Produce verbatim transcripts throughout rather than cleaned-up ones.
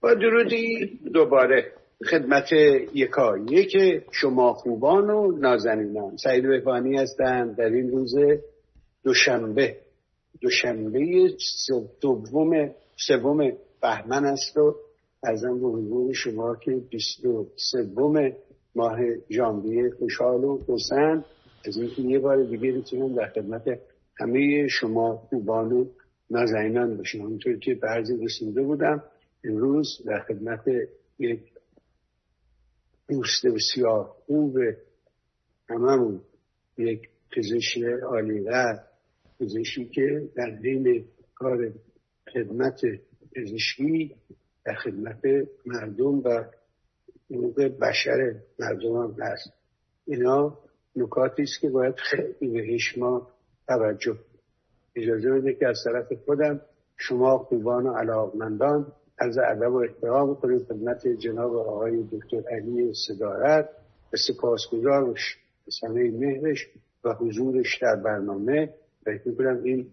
با درودی دوباره خدمت یکایک شما خوبان و نازنینان. سعید بهبانی هستم در این روز دوشنبه دوشنبه دوم سوم بهمن است و ارزم به حضور شما که بیست و سوم ماه ژانویه خوشحال و خرسند از اینکه یه بار دیگه بتونم در خدمت همه شما خوبان و نازنینان باشم. همونطور که به عرض رسیده بودم امروز در خدمت یک دوست بسیار خوب هممون، یک پزشک عالی‌قدر، پزشکی که در حین کار خدمت پزشکی در خدمت مردم و حقوق بشر مردم هم هست. اینا نکاتی است که باید خیلی بهش ما توجه. اجازه بده که از طرف خودم شما خوبان و علاقمندان عرض ادب و احترام کنید خدمت جناب آقای دکتر علی صدارت و سپاسگزار باشیم از همه مهرش و حضورش در برنامه. فکر می‌کنم این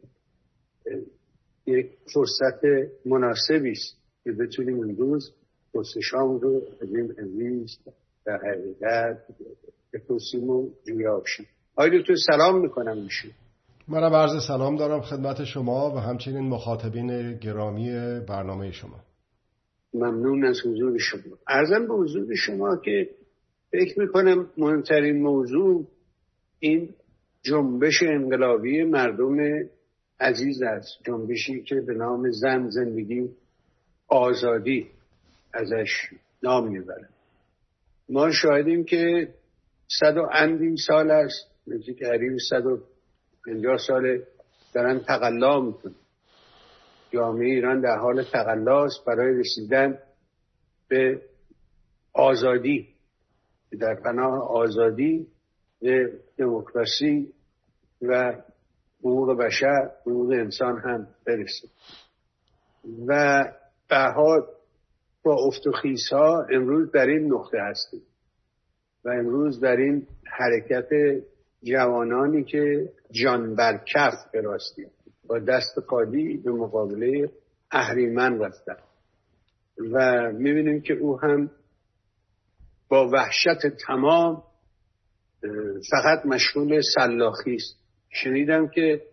یک فرصت مناسبی است که بتونیم امروز پرسشام رو از این عزیز در حقیقت بپرسیم و جویا بشیم. آقای دکتر سلام میکنم میشون. منم عرض سلام دارم خدمت شما و همچنین مخاطبین گرامی برنامه شما. ممنون از حضور شما. عرضم به حضور شما که فکر میکنم مهمترین موضوع این جنبش انقلابی مردم عزیز است، جنبشی که به نام زن، زندگی، آزادی ازش نام میبرن. ما شاهدیم که صد و اندی سال است، نزدیک قریب صد و پنجاه سال دارن تقلا میکنن. جامعه ایران در حال تقلا است برای رسیدن به آزادی، در پناه آزادی به دموکراسی و حقوق بشر، حقوق انسان هم برسه. و به حال با افت و خیزها امروز در این نقطه هستیم و امروز در این حرکت جوانانی که جان بر کف براستی با دست خالی به مقابله اهریمن رفتن و میبینیم که او هم با وحشت تمام فقط مشغول سلاخی است. شنیدم که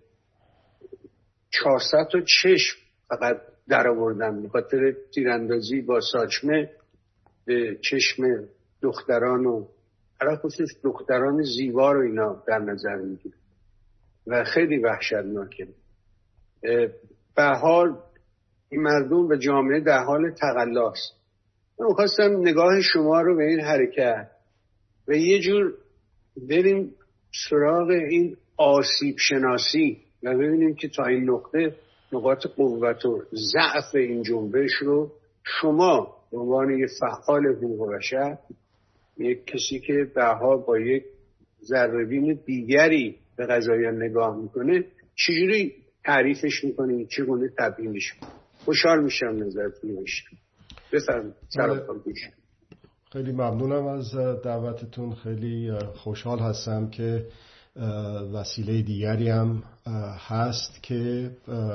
چهارصد تا چشم فقط در آوردن به خاطر تیراندازی با ساچمه به چشم دختران و علا خصوص دختران زیبا رو اینا در نظر میگیره و خیلی وحشتناکه. به حال مردم و جامعه در حال تقلاست. من خواستم نگاه شما رو به این حرکت و یه جور بریم سراغ این آسیب شناسی و ببینیم که تا این نقطه نقاط قوت و ضعف این جنبش رو شما به عنوان یک فعال حقوق بشر، یک کسی که به حال با یک ذره‌بین دیگری به قضایا نگاه میکنه چجوری تعریفش میکنی، چگونه تبیینش میکنی؟ خوشحال میشم نظرتون رو بشنوم. بفرمایید. سلام علیکم. خیلی ممنونم از دعوتتون. خیلی خوشحال هستم که وسیله دیگری هم هست که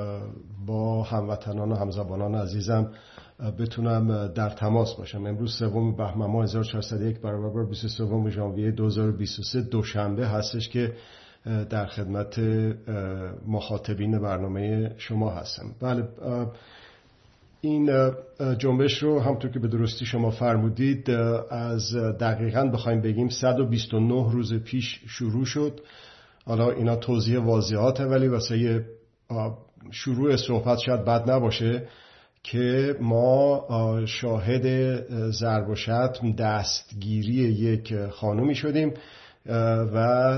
با هموطنان و همزبانان عزیزم بتونم در تماس باشم. امروز سوم بهمن ماه هزار و چهارصد و یک برابر با بیست و سوم ژانویه دو هزار و بیست و سه دوشنبه هستش که در خدمت مخاطبین برنامه شما هستم. بله، این جنبش رو همونطور که به درستی شما فرمودید از دقیقاً بخوایم بگیم صد و بیست و نه روز پیش شروع شد. حالا اینا توضیح واضحاته ولی واسه شروع صحبت شاید بد نباشه که ما شاهد ضرب و شتم دستگیری یک خانومی شدیم و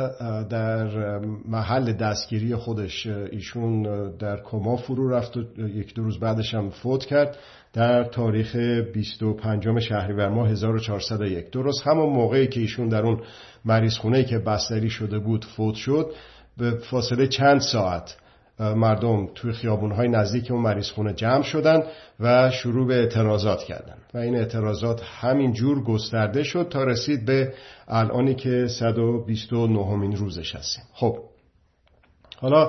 در محل دستگیری خودش ایشون در کما فرو رفت و یک دو روز بعدش هم فوت کرد در تاریخ بیست و پنجم شهریور ماه هزار و چهارصد و یک. درست همون موقعی که ایشون در اون مریض خونه‌ای که بستری شده بود فوت شد، به فاصله چند ساعت مردم توی خیابون‌های نزدیک اون مریض خونه جمع شدن و شروع به اعتراضات کردن و این اعتراضات همین جور گسترده شد تا رسید به الانی که صد و بیست و نهمین روزش هستیم. خب حالا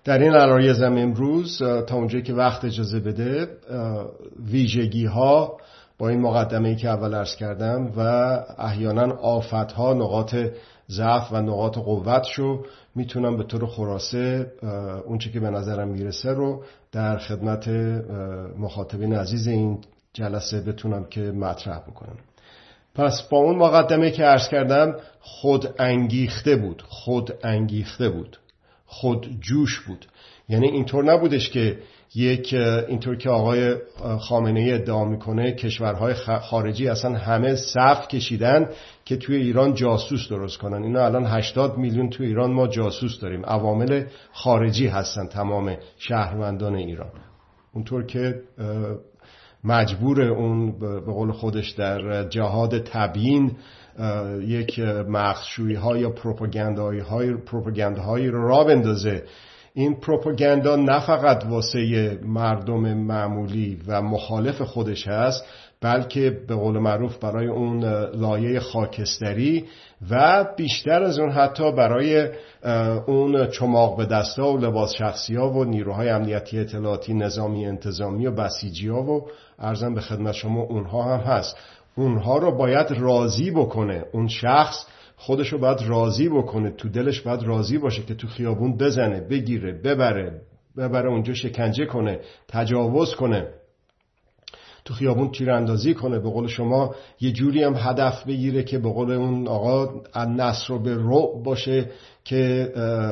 در این عرایزم امروز تا اونجایی که وقت اجازه بده ویژگی ها با این مقدمه‌ای که اول عرض کردم و احیانا آفت ها، نقاط ضعف و نقاط قوتشو میتونم به طور خلاصه اونچه که به نظرم میرسه رو در خدمت مخاطبین عزیز این جلسه بتونم که مطرح بکنم. پس با اون مقدمه که عرض کردم خود انگیخته بود خود انگیخته بود خود جوش بود. یعنی اینطور نبودش که یک اینطور که آقای خامنه‌ای ادعا میکنه کشورهای خارجی اصلا همه صف کشیدن که توی ایران جاسوس درست کنن. اینا الان هشتاد میلیون توی ایران ما جاسوس داریم، عوامل خارجی هستن تمام شهروندان ایران. اونطور که مجبور اون به قول خودش در جهاد تبیین یک مغزشویی ها یا پروپاگانداهایی های پروپاگانداهایی رو راه بندازه. این پروپاگاندا نه فقط واسه مردم معمولی و مخالف خودش هست، بلکه به قول معروف برای اون لایه خاکستری و بیشتر از اون حتی برای اون چماق به دستا و لباس شخصی ها و نیروهای امنیتی اطلاعاتی نظامی انتظامی و بسیجی ها و عرضم به خدمت شما اونها هم هست. اونها رو باید راضی بکنه، اون شخص خودش رو باید راضی بکنه، تو دلش باید راضی باشه که تو خیابون بزنه، بگیره، ببره ببره اونجا شکنجه کنه، تجاوز کنه، تو خیابون تیراندازی کنه، به قول شما یه جوری هم هدف بگیره که به قول اون آقا النصر رو به رعب باشه که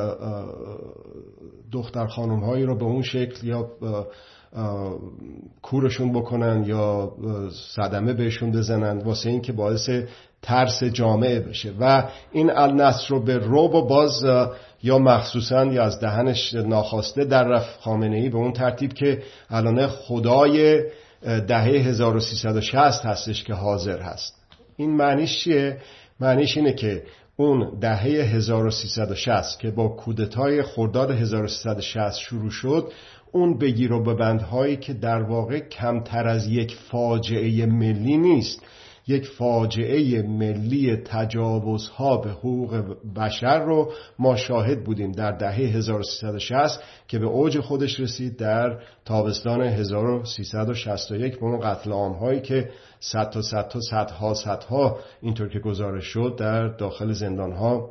دختر خانم هایی رو به اون شکل یا کورشون بکنن یا صدمه بهشون بزنن واسه این که باعث ترس جامعه بشه. و این النصر رو به رعب و باز یا مخصوصا یا از دهنش ناخواسته در رفت خامنه‌ای به اون ترتیب که الان خدای دهه هزار و سیصد و شصت هستش که حاضر هست. این معنیش چیه؟ معنیش اینه که اون دهه هزار و سیصد و شصت که با کودتای خرداد هزار و سیصد و شصت شروع شد، اون بگیر و ببندهایی که در واقع کمتر از یک فاجعه ملی نیست، یک فاجعه ملی تجاوزها به حقوق بشر رو ما شاهد بودیم در دهه هزار و سیصد و شصت که به اوج خودش رسید در تابستان هزار و سیصد و شصت و یک با اون قتل عام‌هایی که صد تا صد تا صدها صدها اینطور که گزارش شد در داخل زندان‌ها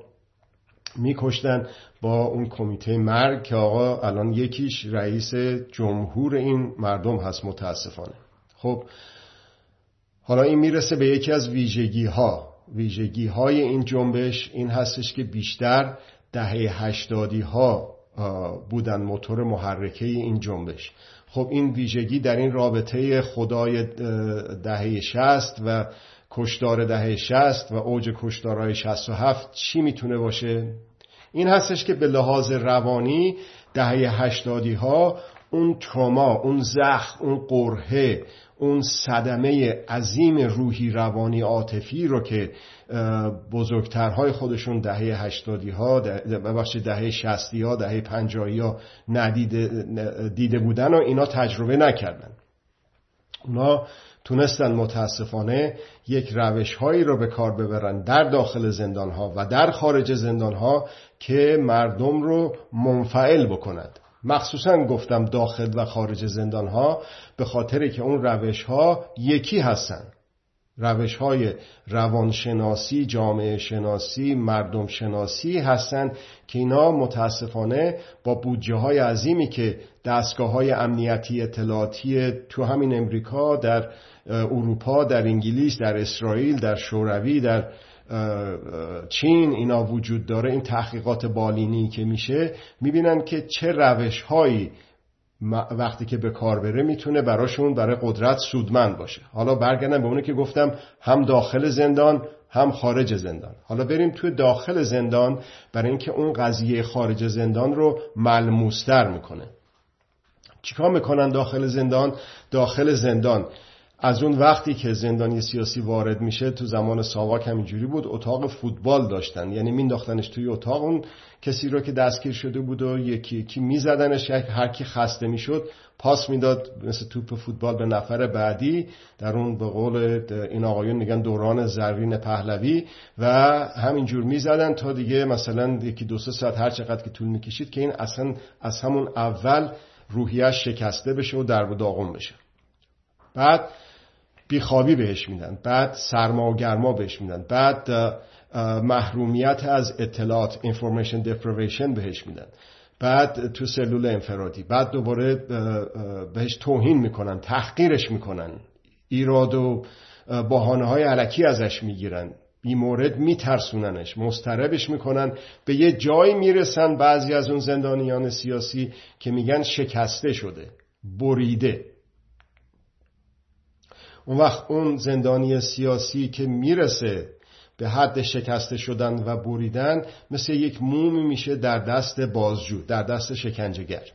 میکشتن با اون کمیته مرگ که آقا الان یکیش رئیس جمهور این مردم هست متاسفانه. خب حالا این میرسه به یکی از ویژگی ها ویژگی های این جنبش این هستش که بیشتر دهه هشتادی ها بودن موتور محرکه این جنبش. خب این ویژگی در این رابطه خدای دهه شصت و کشتار دهه شصت و اوج کشتارهای شصت و هفت چی میتونه باشه؟ این هستش که به لحاظ روانی دهه هشتادی ها اون تروما، اون زخم، اون قرحه، اون صدمه عظیم روحی روانی عاطفی رو که بزرگترهای خودشون دهه هشتادی ها ببخشید دهه شصتی ها دهه پنجاهی ها ندیده دیده بودن و اینا تجربه نکردن. اونا تونستن متاسفانه یک روش هایی رو به کار ببرن در داخل زندان ها و در خارج زندان ها که مردم رو منفعل بکنند. مخصوصا گفتم داخل و خارج زندان ها به خاطری که اون روش ها یکی هستن، روش های روانشناسی، جامعه شناسی، مردم شناسی هستن که اینا متاسفانه با بودجه های عظیمی که دستگاه های امنیتی اطلاعاتی تو همین امریکا، در اروپا، در انگلیس، در اسرائیل، در شوروی، در چین اینا وجود داره، این تحقیقات بالینی که میشه میبینن که چه روش هایی وقتی که به کار بره میتونه براشون برای قدرت سودمند باشه. حالا برگردم به اونه که گفتم هم داخل زندان هم خارج زندان. حالا بریم توی داخل زندان برای اینکه اون قضیه خارج زندان رو ملموس‌تر میکنه. چیکار میکنن داخل زندان؟ داخل زندان از اون وقتی که زندانی سیاسی وارد میشه، تو زمان ساواک همینجوری بود، اتاق فوتبال داشتن، یعنی مینداختنش توی اتاق، اون کسی رو که دستگیر شده بود و یکی یکی میزدنش، هر کی خسته میشد پاس میداد مثل توپ فوتبال به نفر بعدی، در اون به قول این آقایون میگن دوران زرین پهلوی، و همینجور میزدن تا دیگه مثلا یکی دو سه ساعت هر چقدر که طول میکشید که این اصلا از همون اول روحیش شکسته بشه و درب و داغون بشه. بعد بیخوابی بهش میدن، بعد سرما و گرما بهش میدن، بعد محرومیت از اطلاعات information deprivation بهش میدن، بعد تو سلول انفرادی، بعد دوباره بهش توهین میکنن، تحقیرش میکنن، ایراد و بهانه های الکی ازش میگیرن، بی مورد میترسوننش، مضطربش میکنن، به یه جایی میرسن بعضی از اون زندانیان سیاسی که میگن شکسته شده، بریده. اون وقت اون زندانی سیاسی که میرسه به حد شکسته شدن و بریدن، مثل یک مومی میشه در دست بازجو، در دست شکنجهگر.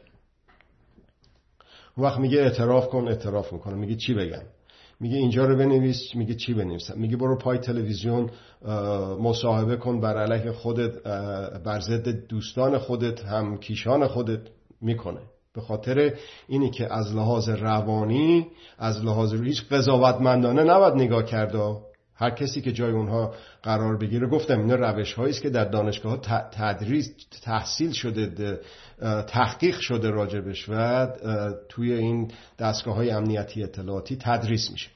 اون وقت میگه اعتراف کن، اعتراف میکنه، میگه چی بگم؟ میگه اینجا رو بنویس، میگه چی بنویسم؟ میگه برو پای تلویزیون مصاحبه کن بر علیه خودت، بر ضد دوستان خودت، هم کیشان خودت. میکنه به خاطر اینی که از لحاظ روانی، از لحاظ هیچ قضاوتمندانه نباید نگاه کرده. هر کسی که جای اونها قرار بگیره، گفتم اینا روش هایی است که در دانشگاه ها تدریس تحصیل شده، تحقیق شده راجبش و توی این دستگاه های امنیتی اطلاعاتی تدریس میشه.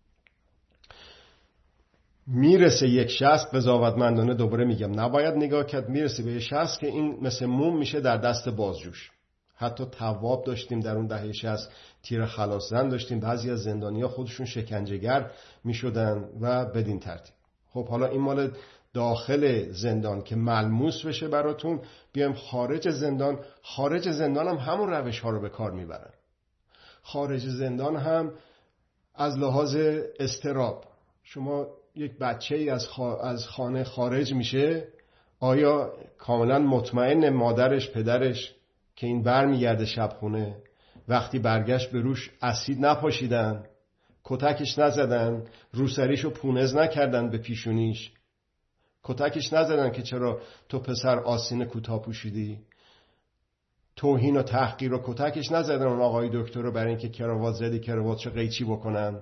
میرسه یک شخص، قضاوتمندانه دوباره میگم نباید نگاه کرد، میرسه به یک شخص که این مثل موم میشه در دست بازجوش. حتی تواب داشتیم در اون دهه شصت، تیر خلاص زن داشتیم، بعضی از زندانی‌ها خودشون شکنجهگر میشدن و بدین ترتیب. خب حالا این مال داخل زندان که ملموس بشه براتون، بیایم خارج زندان. خارج زندان هم همون روش ها رو به کار میبرن. خارج زندان هم از لحاظ اضطراب، شما یک بچه‌ای از, خا... از خانه خارج میشه، آیا کاملا مطمئن مادرش، پدرش که این بر میگرده شب خونه، وقتی برگشت به روش اسید نپاشیدن، کتکش نزدن، روسریشو پونز نکردن به پیشونیش، کتکش نزدن که چرا تو پسر آستین کوتاه پوشیدی، توهین و تحقیر و کتکش نزدن اون آقای دکتر رو برای اینکه کراوات زدی کراواتشو قیچی بکنن.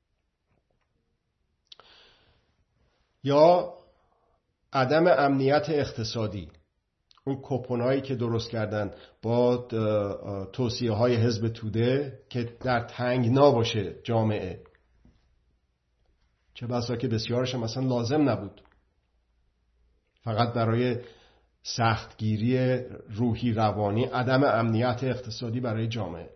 یا عدم امنیت اقتصادی، اون کوپنایی که درست کردن با توصیه های حزب توده که در تنگنا باشه جامعه، چه بسا که بسیارش هم مثلا لازم نبود، فقط برای سختگیری روحی روانی، عدم امنیت اقتصادی برای جامعه.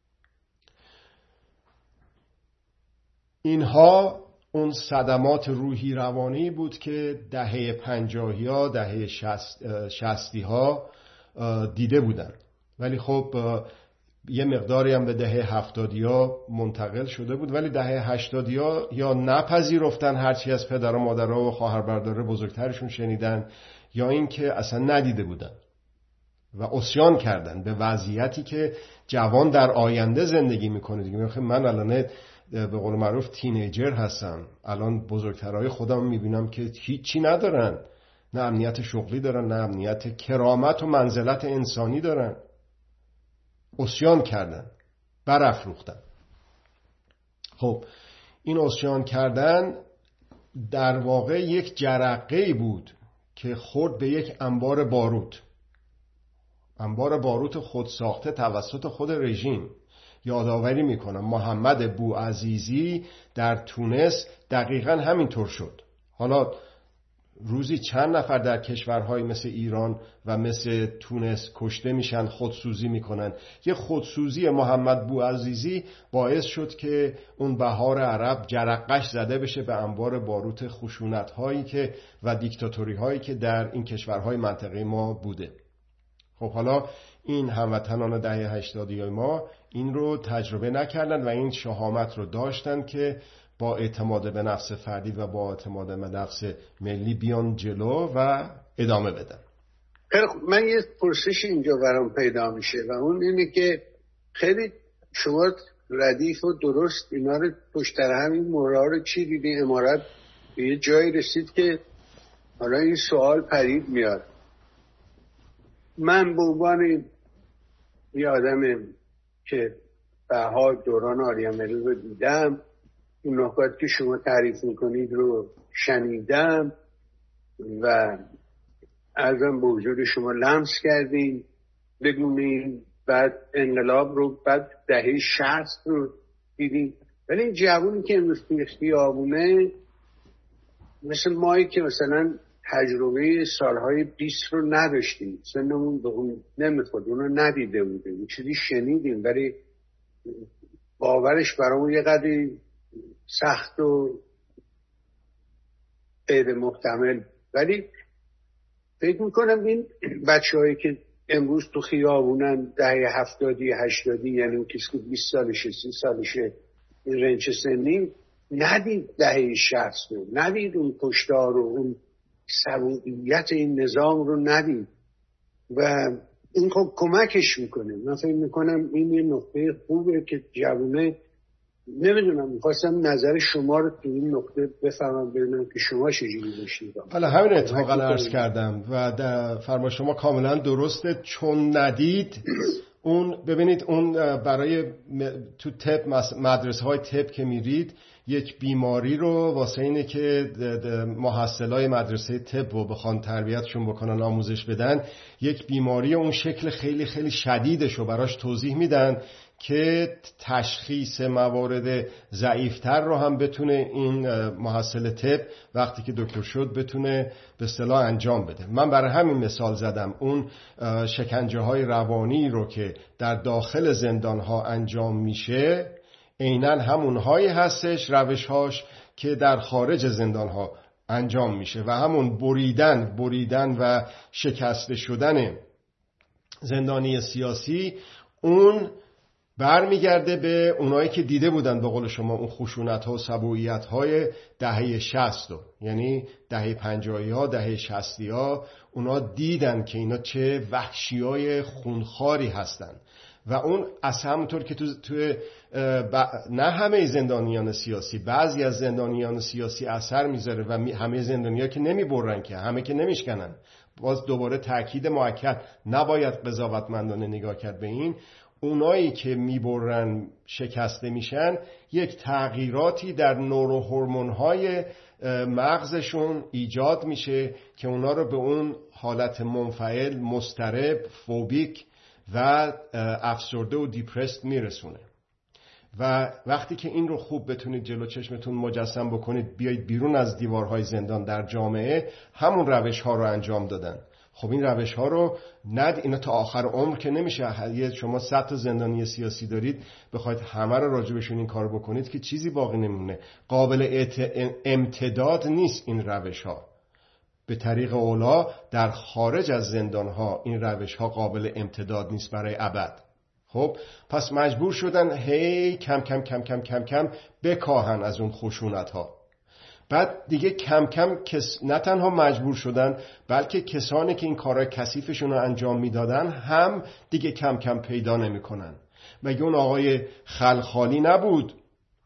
اینها اون صدمات روحی روانی بود که دهه پنجاهی ها، دهه شصتی ها دیده بودن، ولی خب یه مقداری هم به دهه هفتادی ها منتقل شده بود، ولی دهه هشتادی ها یا نپذیرفتن هرچی از پدر و مادرها و خواهر برادر بزرگترشون شنیدن، یا این که اصلا ندیده بودن و عصیان کردن به وضعیتی که جوان در آینده زندگی میکنه. دیگه میگه من الان به قول معروف تینیجر هستم، الان بزرگترهای خودم میبینم که هیچی ندارن، نه امنیت شغلی دارن، نه امنیت کرامت و منزلت انسانی دارن. عصیان کردن، برافروختن. خب این عصیان کردن در واقع یک جرقه‌ای بود که خورد به یک انبار باروت، انبار باروت خود ساخته توسط خود رژیم. یادآوری میکنم محمد بوعزیزی در تونس دقیقاً همینطور شد. حالا روزی چند نفر در کشورهای مثل ایران و مثل تونس کشته میشن، خودسوزی میکنن. یه خودسوزی محمد بوعزیزی باعث شد که اون بهار عرب جرقش زده بشه به انبار باروت خشونت هایی که و دیکتاتوری هایی که در این کشورهای منطقه ما بوده. خب حالا این هموطنان دهه هشتادی ما این رو تجربه نکردن و این شهامت رو داشتن که با اعتماد به نفس فردی و با اعتماد به نفس ملی بیان جلو و ادامه بدن. من یه پرسش اینجا برام پیدا میشه و اون اینه که خیلی شما ردیف و درست اینا رو پشت سر همین مهرها رو چیدید. امارت به یه جایی رسید که حالا این سوال پرید میاد. من به عنوان یه آدم که بها دوران آریامری رو دیدم، این نکات که شما تعریف میکنید رو شنیدم و ازم به حضور شما لمس کردیم بگونیم. بعد انقلاب رو، بعد دهه شصت رو دیدیم. ولی این جوونی که امروز توی خیابونه مثل مایی که مثلا تجربه سالهای بیست رو نداشتیم، سنمون به اون نمیخورد، اون رو ندیده بودیم، این چیزی شنیدیم ولی باورش برامون یه قدری سخت و غیر محتمل. ولی فکر میکنم این بچه هایی که امروز تو خیابونن دهه هفتادی هشتادی، یعنی اون کسی که بیست سالشه سی سالشه این رنج سنی، ندید دهه شصت رو، ندید اون کشتار و اون سبوعیت این نظام رو ندید و این خب کمکش میکنه. من فکر میکنم این یه نقطه خوبه که جوونه، نمیدونم میخواستم نظر شما رو تو این نقطه بفهمم ببینم که شما چجوری داشتید. حالا همین اتفاقا عرض کردم و فرما شما کاملا درسته، چون ندید اون ببینید اون برای تو طب مدرسه های طب که میرید یک بیماری رو واسه اینه که محصلای مدرسه طب رو بخوان تربیتشون بکنن آموزش بدن، یک بیماری اون شکل خیلی خیلی شدیدش رو براش توضیح میدن که تشخیص موارد ضعیفتر رو هم بتونه این محصل طب وقتی که دکتر شد بتونه به اصطلاح انجام بده. من برای همین مثال زدم اون شکنجه های روانی رو که در داخل زندان ها انجام میشه عیناً همون هایی هستش روشهاش که در خارج زندان ها انجام میشه و همون بریدن بریدن و شکسته شدن زندانی سیاسی اون برمیگرده به اونایی که دیده بودن به قول شما اون خشونت ها و سبوعیت های دهه شصت رو، یعنی دهه پنجاهی ها دهه شصتی ها، اونا دیدن که اینا چه وحشی های خونخواری هستن و اون اصلا همونطور که تو, تو نه همه زندانیان سیاسی، بعضی از زندانیان سیاسی اثر میذاره و همه زندانیان که نمیبرن که همه که نمیشکنن. باز دوباره تاکید مؤکد نباید قضاوتمندانه نگاه کرد به این. اونایی که میبرن شکسته میشن یک تغییراتی در نوروهورمون‌های مغزشون ایجاد میشه که اونا رو به اون حالت منفعل، مضطرب، فوبیک و افسرده و دیپرست میرسونه. و وقتی که این رو خوب بتونید جلو چشمتون مجسم بکنید، بیایید بیرون از دیوارهای زندان در جامعه همون روش ها رو انجام دادن. خب این روش ها رو ند اینا تا آخر عمر که نمیشه. شما صد تا زندانی سیاسی دارید بخواید همه رو راجبشون این کار بکنید که چیزی باقی نمونه. قابل امتداد نیست این روش ها. به طریق اولا در خارج از زندان ها این روش ها قابل امتداد نیست برای ابد. خب پس مجبور شدن هی کم کم کم کم کم کم بکاهن از اون خشونت ها. بعد دیگه کم کم کس نه تنها مجبور شدن بلکه کسانی که این کارهای کثیفشون رو انجام میدادن هم دیگه کم کم پیدا نمیکنن. مگه اون آقای خلخالی نبود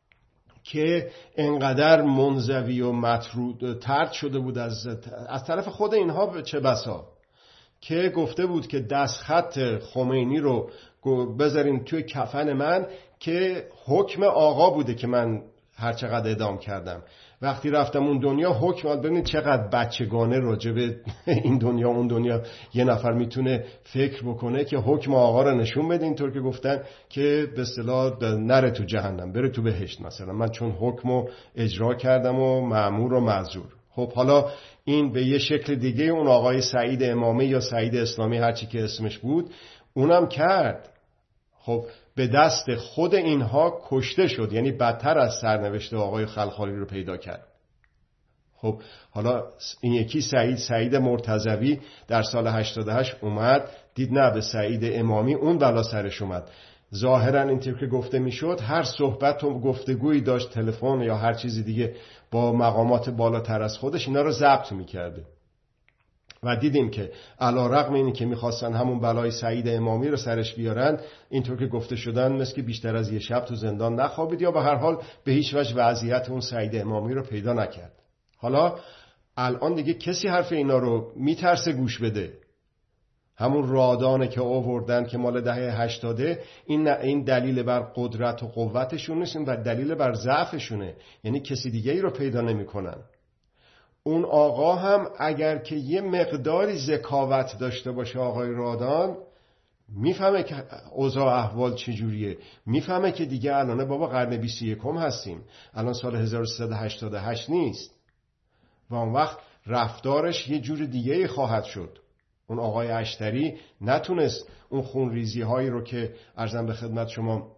که انقدر منزوی و مطرود طرد شده بود از از طرف خود اینها، چه بسا که گفته بود که دستخط خمینی رو بذارین توی کفن من که حکم آقا بوده که من هر چقدر اعدام کردم. وقتی رفتم اون دنیا حکم آد، ببینید چقدر بچگانه راجع به این دنیا اون دنیا یه نفر میتونه فکر بکنه که حکم آقا رو نشون بده، اینطور که گفتن که به اصطلاح نره تو جهنم بره تو بهشت مثلا، من چون حکمو اجرا کردم و مأمور و معذور. خب حالا این به یه شکل دیگه اون آقای سعید امامی یا سعید اسلامی هرچی که اسمش بود اونم کرد. خب به دست خود اینها کشته شد، یعنی بدتر از سرنوشت آقای خلخالی رو پیدا کرد. خب حالا این یکی سعید سعید مرتضوی در سال هشتاد و هشت اومد دید نه به سعید امامی اون بلا سرش اومد. ظاهرا اینطور که گفته میشد هر صحبت و گفتگویی داشت، تلفن یا هر چیزی دیگه با مقامات بالاتر از خودش، اینا رو ضبط میکرده. و دیدیم که علیرغم اینی که میخواستن همون بلای سعید امامی رو سرش بیارن، اینطور که گفته شدن مثل که بیشتر از یه شب تو زندان نخوابید یا به هر حال به هیچ وجه وضعیت اون سعید امامی رو پیدا نکرد. حالا الان دیگه کسی حرف اینا رو میترسه گوش بده؟ همون رادانه که آوردن که مال دهه هشتاده، این این دلیل بر قدرت و قوتشون نیست و دلیل بر ضعفشونه. یعنی کسی دیگه ای رو پیدا نمیکنن. اون آقا هم اگر که یه مقداری ذکاوت داشته باشه، آقای رادان میفهمه که اوضاع احوال چجوریه، میفهمه که دیگه الان بابا قرن بیست و یکم هستیم، الان سال هزار و سیصد و هشتاد و هشت نیست و اون وقت رفتارش یه جور دیگه ای خواهد شد. اون آقای اشتری نتونست اون خونریزی هایی رو که عرضم به خدمت شما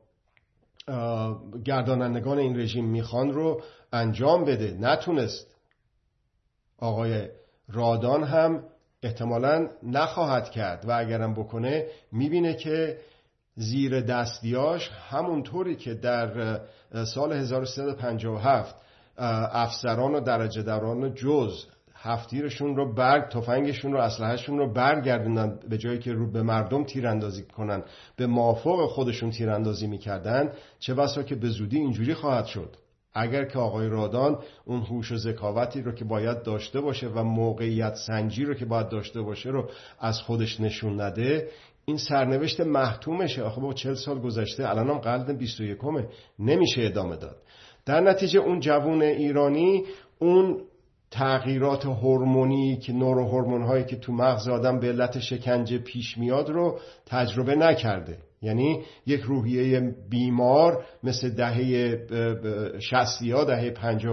گردانندگان این رژیم میخوان رو انجام بده، نتونست. آقای رادان هم احتمالاً نخواهد کرد و اگرم بکنه میبینه که زیر دستیاش همونطوری که در سال هزار و سیصد و پنجاه و هفت افسران و درجه داران جز هفتیرشون رو برگ تفنگشون رو اسلحه‌شون رو برگردوندن، به جایی که رو به مردم تیراندازی کنن به مافوق خودشون تیراندازی میکردن، چه بسا که به زودی اینجوری خواهد شد. اگر که آقای رادان اون هوش و ذکاوتی رو که باید داشته باشه و موقعیت سنجی رو که باید داشته باشه رو از خودش نشون نده، این سرنوشت محتومشه. آخه با چهل سال گذشته، الان هم قرن بیست و یکمه، نمیشه ادامه داد. در نتیجه اون جوون ایرانی اون تغییرات هورمونی که نوروهورمون هایی که تو مغز آدم به علت شکنجه پیش میاد رو تجربه نکرده. یعنی یک روحیه بیمار مثل دهه شصتی ها، دهه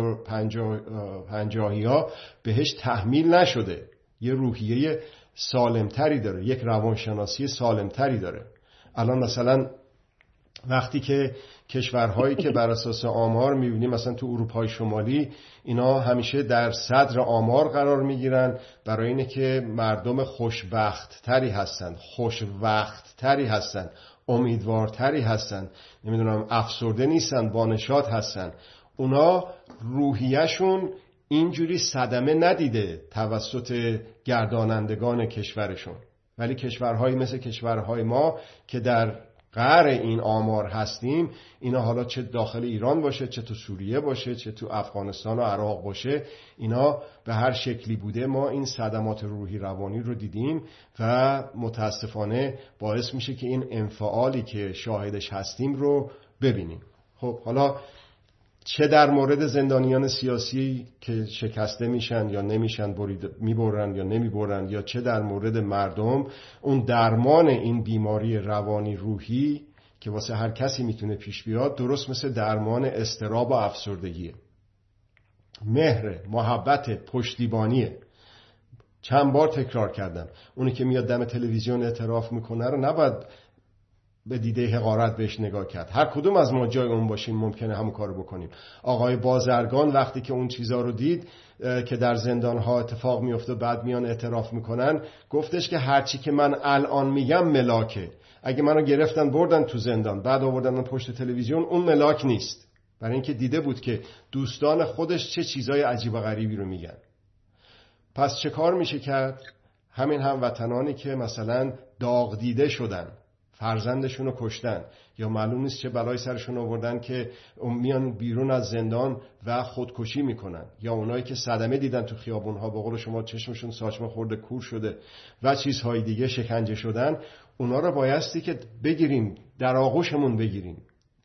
پنجاهی ها بهش تحمیل نشده. یه روحیه سالمتری داره، یک روانشناسی سالمتری داره. الان مثلا وقتی که کشورهایی که بر اساس آمار میبینیم، مثلا تو اروپای شمالی، اینا همیشه در صدر آمار قرار میگیرن برای اینه که مردم خوشبخت تری هستن، خوشوقت تری هستن، امیدوارتری هستن، نمیدونم افسرده نیستن، بانشاد هستن. اونا روحیهشون اینجوری صدمه ندیده توسط گردانندگان کشورشون. ولی کشورهایی مثل کشورهای ما که در قعر این آمار هستیم، اینا حالا چه داخل ایران باشه، چه تو سوریه باشه، چه تو افغانستان و عراق باشه، اینا به هر شکلی بوده ما این صدمات روحی روانی رو دیدیم و متاسفانه باعث میشه که این انفعالی که شاهدش هستیم رو ببینیم. خب حالا چه در مورد زندانیان سیاسی که شکسته میشن یا نمیشن، میبرن یا نمیبرن، یا چه در مورد مردم، اون درمان این بیماری روانی روحی که واسه هر کسی میتونه پیش بیاد، درست مثل درمان اضطراب و افسردگیه. مهر، محبت، پشتیبانیه. چند بار تکرار کردم، اونی که میاد دم تلویزیون اعتراف میکنه رو نباید به دیده حقارت بهش نگاه کرد. هر کدوم از ما جای اون باشیم ممکنه همون کارو بکنیم. آقای بازرگان وقتی که اون چیزا رو دید که در زندان ها اتفاق میفته بعد میان اعتراف میکنن، گفتش که هرچی که من الان میگم ملاکه. اگه منو گرفتن بردن تو زندان بعد آوردن من پشت تلویزیون، اون ملاک نیست. برای اینکه دیده بود که دوستان خودش چه چیزای عجیب و غریبی رو میگن. پس چه کار میشه کرد؟ همین هموطنانی که مثلا داغ دیده شدن، فرزندشون رو کشتن یا معلوم نیست چه بلای سرشون آوردن که میان بیرون از زندان و خودکشی میکنن، یا اونایی که صدمه دیدن تو خیابونها، به قول شما چشمشون ساچمه خورده کور شده و چیزهای دیگه، شکنجه شدن، اونا رو بایستی که بگیریم، در آغوشمون بگیریم،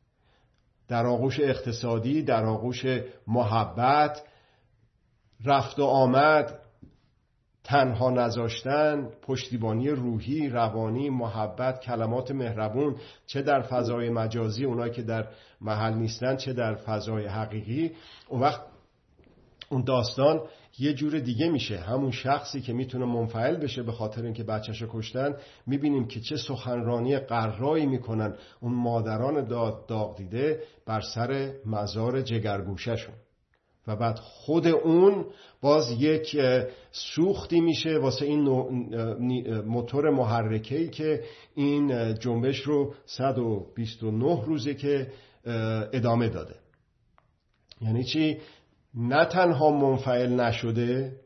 در آغوش اقتصادی، در آغوش محبت، رفت و آمد، تنها نذاشتن، پشتیبانی روحی، روانی، محبت، کلمات مهربون، چه در فضای مجازی اونایی که در محل نیستن، چه در فضای حقیقی. اون وقت اون داستان یه جور دیگه میشه. همون شخصی که میتونه منفعل بشه به خاطر اینکه بچه‌شو کشتن، میبینیم که چه سخنرانی قرایی میکنن اون مادران داغ, داغ دیده بر سر مزار جگرگوشه‌شون، و بعد خود اون باز یک سوختی میشه واسه این موتور محرکه‌ای که این جنبش رو صد و بیست و نه روزه که ادامه داده. یعنی چی؟ نه تنها منفعل نشده،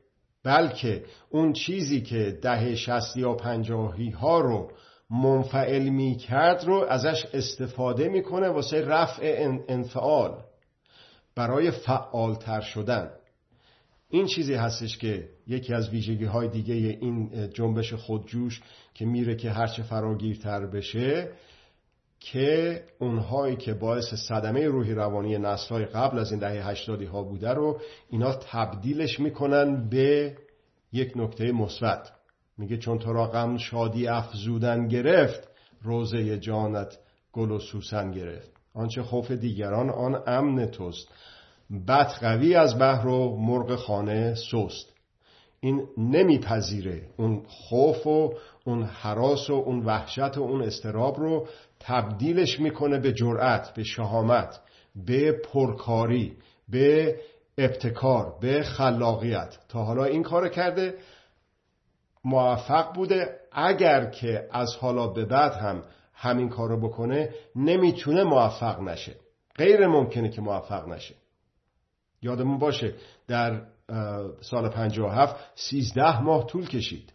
بلکه اون چیزی که دهه شصت یا پنجاهی ها رو منفعل می کرد رو ازش استفاده میکنه واسه رفع انفعال، برای فعالتر شدن. این چیزی هستش که یکی از ویژگی های دیگه این جنبش خودجوش که میره که هرچه فراگیرتر بشه، که اونهایی که باعث صدمه روحی روانی نسل‌های قبل از این دهه هشتادی ها بوده رو اینا تبدیلش میکنن به یک نکته مثبت. میگه چون تو را غم شادی افزودن گرفت، روزه جانت گل و سوسن گرفت. آنچه خوف دیگران آن امن توست، بط قوی از بحر و مرغ خانه سست. این نمیپذیره اون خوف و اون هراس و اون وحشت و اون اضطراب رو تبدیلش میکنه به جرأت، به شهامت، به پرکاری، به ابتکار، به خلاقیت. تا حالا این کار کرده، موفق بوده. اگر که از حالا به بعد هم همین کارو بکنه نمیتونه موفق نشه، غیر ممکنه که موفق نشه. یادمون باشه در سال پنجاه و هفت سیزده ماه طول کشید.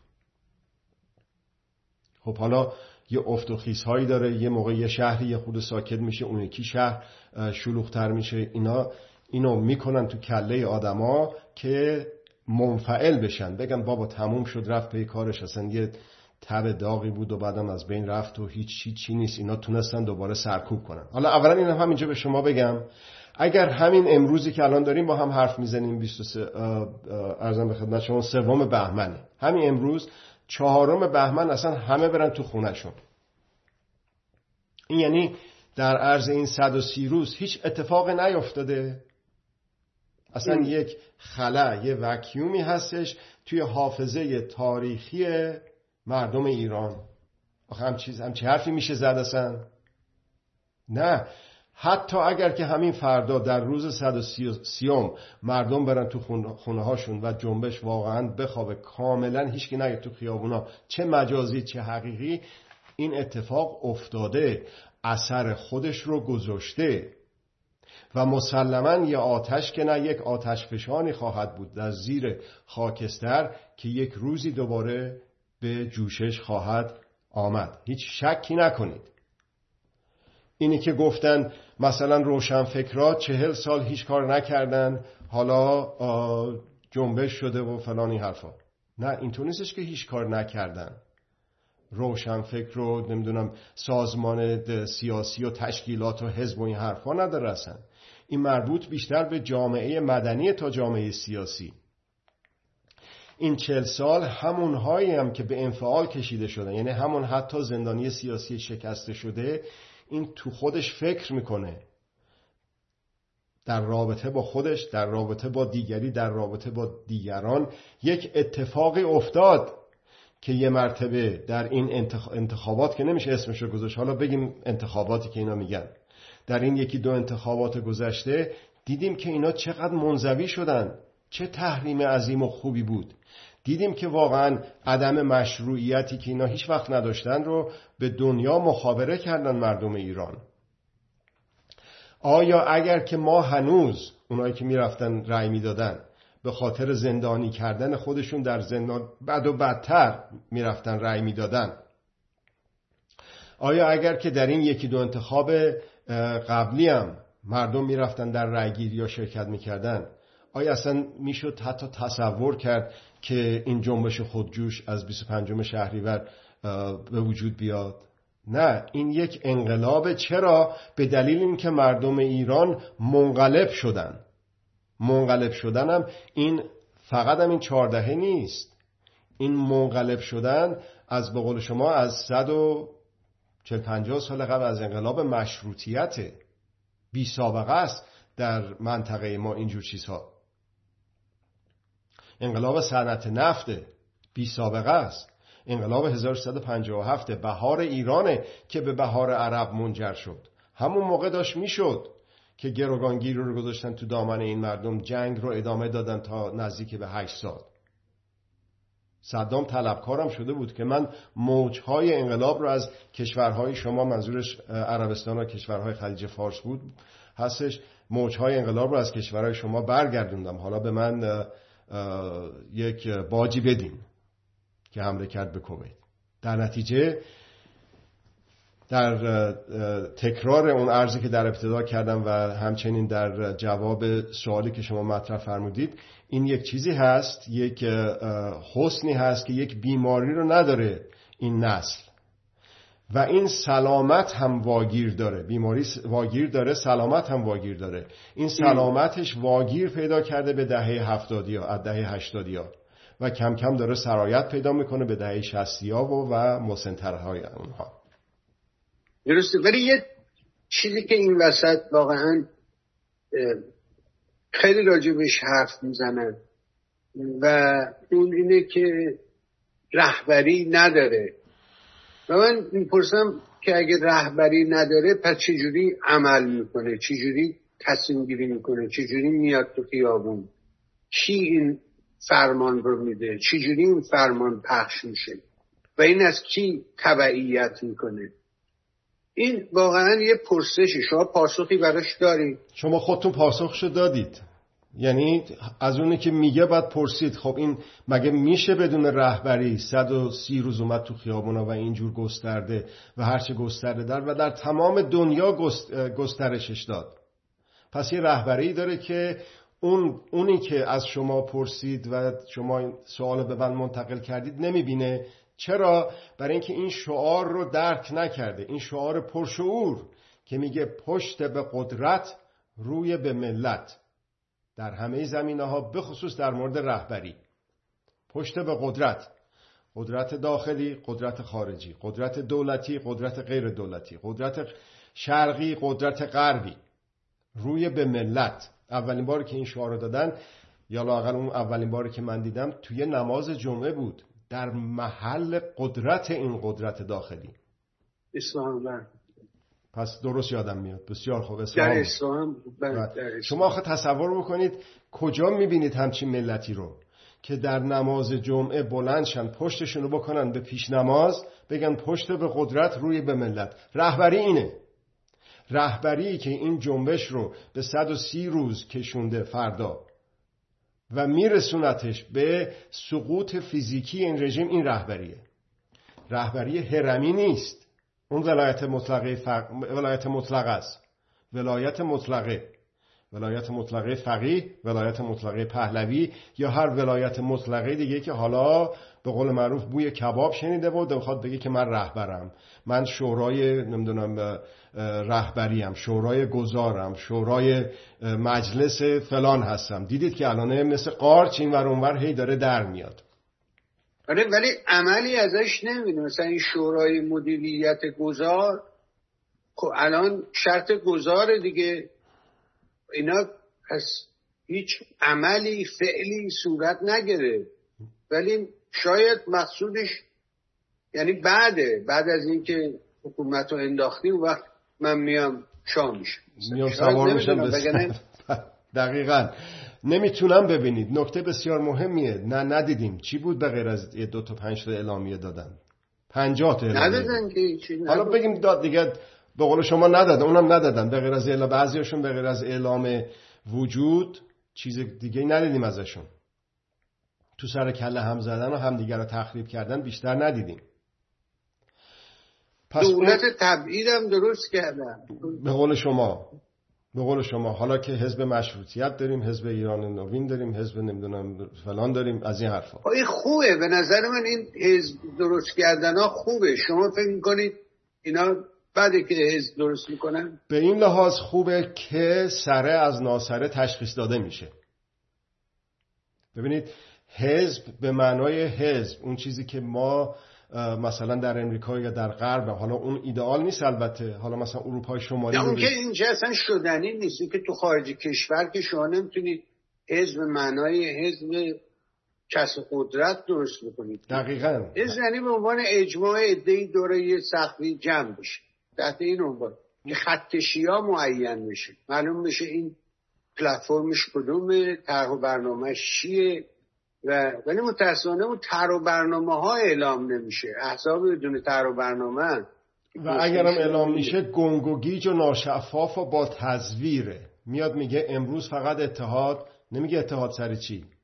خب حالا یه افت و خیز هایی داره، یه موقع یه شهری یه خود ساکت میشه، اون یکی شهر شلوغ‌تر میشه. اینا اینو میکنن تو کله آدما که منفعل بشن، بگن بابا تموم شد رفت پی کارش، اصلا یه تب داغی بود و بعدم از بین رفت و هیچ چی نیست. اینا تونستن دوباره سرکوب کنن. حالا اولا اینو هم اینجا به شما بگم، اگر همین امروزی که الان داریم با هم حرف میزنیم، بیست و سه ارزم به خدمت شما سوم بهمنه، همین امروز چهارم بهمن اصلا همه برن تو خونهشون، این یعنی در عرض این صد و سی روز هیچ اتفاقی نیفتاده. اصلا ام. یک خلا، یه وکیومی هستش توی حافظه تاریخی مردم ایران. آخه هم چیز هم چه حرفی میشه زد اصلا؟ نه، حتی اگر که همین فردا در روز صد و سیوم مردم برن تو خونه هاشون و جنبش واقعا بخوابه، کاملا هیچکی نگه تو خیابونا، چه مجازی چه حقیقی، این اتفاق افتاده، اثر خودش رو گذاشته و مسلماً یه آتش که نه یک آتش فشانی خواهد بود در زیر خاکستر که یک روزی دوباره به جوشش خواهد آمد. هیچ شکی نکنید. اینی که گفتن مثلا روشنفکرها چهل سال هیچ کار نکردن حالا جنبش شده و فلانی حرفا، نه، اینطور نیستش که هیچ کار نکردن. روشنفکر رو نمیدونم سازمان سیاسی و تشکیلات و حزب و این حرفا نداره اصلا. این مربوط بیشتر به جامعه مدنی تا جامعه سیاسی. این چهل سال همون هایی هم که به انفعال کشیده شدن، یعنی همون حتی زندانی سیاسی شکسته شده، این تو خودش فکر میکنه در رابطه با خودش، در رابطه با دیگری، در رابطه با دیگران. یک اتفاقی افتاد که یه مرتبه در این انتخابات که نمیشه اسمش رو گذاشت، حالا بگیم انتخاباتی که اینا میگن، در این یکی دو انتخابات گذشته دیدیم که اینا چقدر منزوی شدن، چه تحریم عظیم و خوبی بود. دیدیم که واقعا عدم مشروعیتی که اینا هیچ وقت نداشتن رو به دنیا مخابره کردن مردم ایران. آیا اگر که ما هنوز اونایی که میرفتن رأی میدادن به خاطر زندانی کردن خودشون در زندان بد و بدتر میرفتن رأی میدادن، آیا اگر که در این یکی دو انتخاب قبلی هم مردم میرفتن در رأیگیری یا شرکت میکردن، آیا اصلا میشد حتی تصور کرد که این جنبش خودجوش از بیست و پنجم شهریور به وجود بیاد؟ نه، این یک انقلاب. چرا؟ به دلیل اینکه مردم ایران منقلب شدن. منقلب شدنم این فقط هم این چهاردهه نیست، این منقلب شدن از به قول شما از صد و چهل پنجاه سال قبل از انقلاب مشروطیت بی سابقه است در منطقه ما. اینجور چیزها، انقلاب صنعت نفت بی سابقه است، انقلاب هزار و سیصد و پنجاه و هفت بهار ایرانه که به بهار عرب منجر شد. همون موقع داشت میشد که گروگانگیری رو گذاشتن تو دامن این مردم، جنگ رو ادامه دادن تا نزدیک به هشت سال. صدام طلبکارم شده بود که من موجهای انقلاب رو از کشورهای شما، منظورش عربستان و کشورهای خلیج فارس بود هستش، موجهای انقلاب رو از کشورهای شما برگردوندم. حالا به من یک باجی بدیم که حمله کرد به کویت. در نتیجه در تکرار اون عرضی که در ابتدا کردم و همچنین در جواب سوالی که شما مطرح فرمودید، این یک چیزی هست، یک حسنی هست که یک بیماری رو نداره این نسل و این سلامت هم واگیر داره. بیماری واگیر داره، سلامت هم واگیر داره. این سلامتش واگیر پیدا کرده به دهه هفتادی ها، از دهه هشتادی ها و کم کم داره سرایت پیدا میکنه به دهه شصتی ها و, و مسنترهای اونها. درسته. ولی یه چیزی که این وسط واقعا خیلی راجبش حرف میزنن و اون اینه که رهبری نداره و من میپرسم که اگه رهبری نداره پس چجوری عمل میکنه، چجوری تصمیم گیری میکنه، چجوری میاد تو خیابون، کی این فرمان رو میده، چجوری این فرمان پخش میشه و این از کی تبعیت میکنه. این واقعا یه پرسشی. شما پاسخی براش دارید؟ شما خودتون پاسخشو دادید. یعنی از اونی که میگه باید پرسید خب این مگه میشه بدون رهبری صد و سی روز اومد تو خیابونا و اینجور گسترده و هرچه گسترده در و در تمام دنیا گسترشش داد. پس یه رهبری داره که اون اونی که از شما پرسید و شما سوال به من منتقل کردید نمیبینه. چرا؟ برای اینکه این شعار رو درک نکرده. این شعار پرشعور که میگه پشت به قدرت روی به ملت در همه زمینه‌ها، به خصوص در مورد رهبری. پشت به قدرت، قدرت داخلی، قدرت خارجی، قدرت دولتی، قدرت غیر دولتی، قدرت شرقی، قدرت غربی، روی به ملت. اولین باری که این شعار رو دادن، یا لااقل اون اولین باری که من دیدم توی نماز جمعه بود، در محل قدرت این قدرت داخلی. اسلام بر. پس درست یادم میاد. بسیار خوب. اسلام در اسلام بر. شما آخه تصور بکنید کجا میبینید همچین ملتی رو که در نماز جمعه بلندشن پشتشون رو بکنن به پیش نماز بگن پشت به قدرت روی به ملت. رهبری اینه. رهبری که این جنبش رو به صد و سی روز کشونده فردا و میرسونتش به سقوط فیزیکی این رژیم، این رهبریه. رهبری هرمی نیست. اون ولایت مطلقه فق... ولایت مطلقه است. ولایت مطلقه. ولایت مطلقه فقیه، ولایت مطلقه پهلوی یا هر ولایت مطلقه دیگه که حالا به قول معروف بوی کباب شنیده بود و بخواد بگه که من رهبرم، من شورای نمیدونم رهبریم، شورای گذارم، شورای مجلس فلان هستم. دیدید که الان مثل قارچ این ور اون ور هی داره در میاد. آره، ولی عملی ازش نمیبینه. مثلا این شورای مدیریت گذار، خب الان شرط گذار دیگه، اینا پس هیچ عملی فعلی صورت نگیره. ولی شاید مقصودش یعنی بعده بعد از اینکه حکومت رو انداختی و وقت من میام شام میشم میام سوار میشم. دقیقاً نمیتونم. ببینید نکته بسیار مهمیه. نه ندیدیم چی بود به غیر از دو تا پنج تا اعلامیه دادن، پنجاه تا اعلامیه ندادن که چی. حالا بگیم داد دیگه، به قول شما ندادن، اونم ندادن. به غیر از اعلام، بعضیاشون به غیر از اعلام وجود چیز دیگه ندیدیم ازشون. تو سر کله هم زدن و همدیگه رو تخریب کردن بیشتر ندیدیم. پس دولت تبعید هم درست کردن. به قول شما به قول شما حالا که حزب مشروطیت داریم، حزب ایران نوین داریم، حزب نمیدونم فلان داریم، از این حرفا. این خوبه به نظر من. این حزب درست کردن ها خوبه. شما فکر میکنید اینا بعد که حزب درست میکنن؟ به این لحاظ خوبه که سره از ناسره تشخیص داده میشه. ببینید حزب به معنای حزب، اون چیزی که ما مثلا در امریکا یا در غرب، حالا اون ایدئال نیست البته، حالا مثلا اروپای شمالی اون که اینجا اصلا شدنی نیست. که تو خارج کشور که شما نمیتونید حزب معنای حزب کسب قدرت درست بکنید. دقیقاً. حزب یعنی به عنوان اجماع عده‌ای دوره یه سختی جمع بشه تحت این عنوان که خط شیعه معین بشه، معلوم بشه این پلتفرمش کدومه، طرح و برنامه‌اش چیه. و ولی متأسفانه اون طرح و برنامه ها اعلام نمیشه. احزاب بدون طرح و برنامه و اگرم اعلام میشه گنگ و گیج و ناشفاف و با تزویره. میاد میگه امروز فقط اتحاد، نمیگه اتحاد سر چی،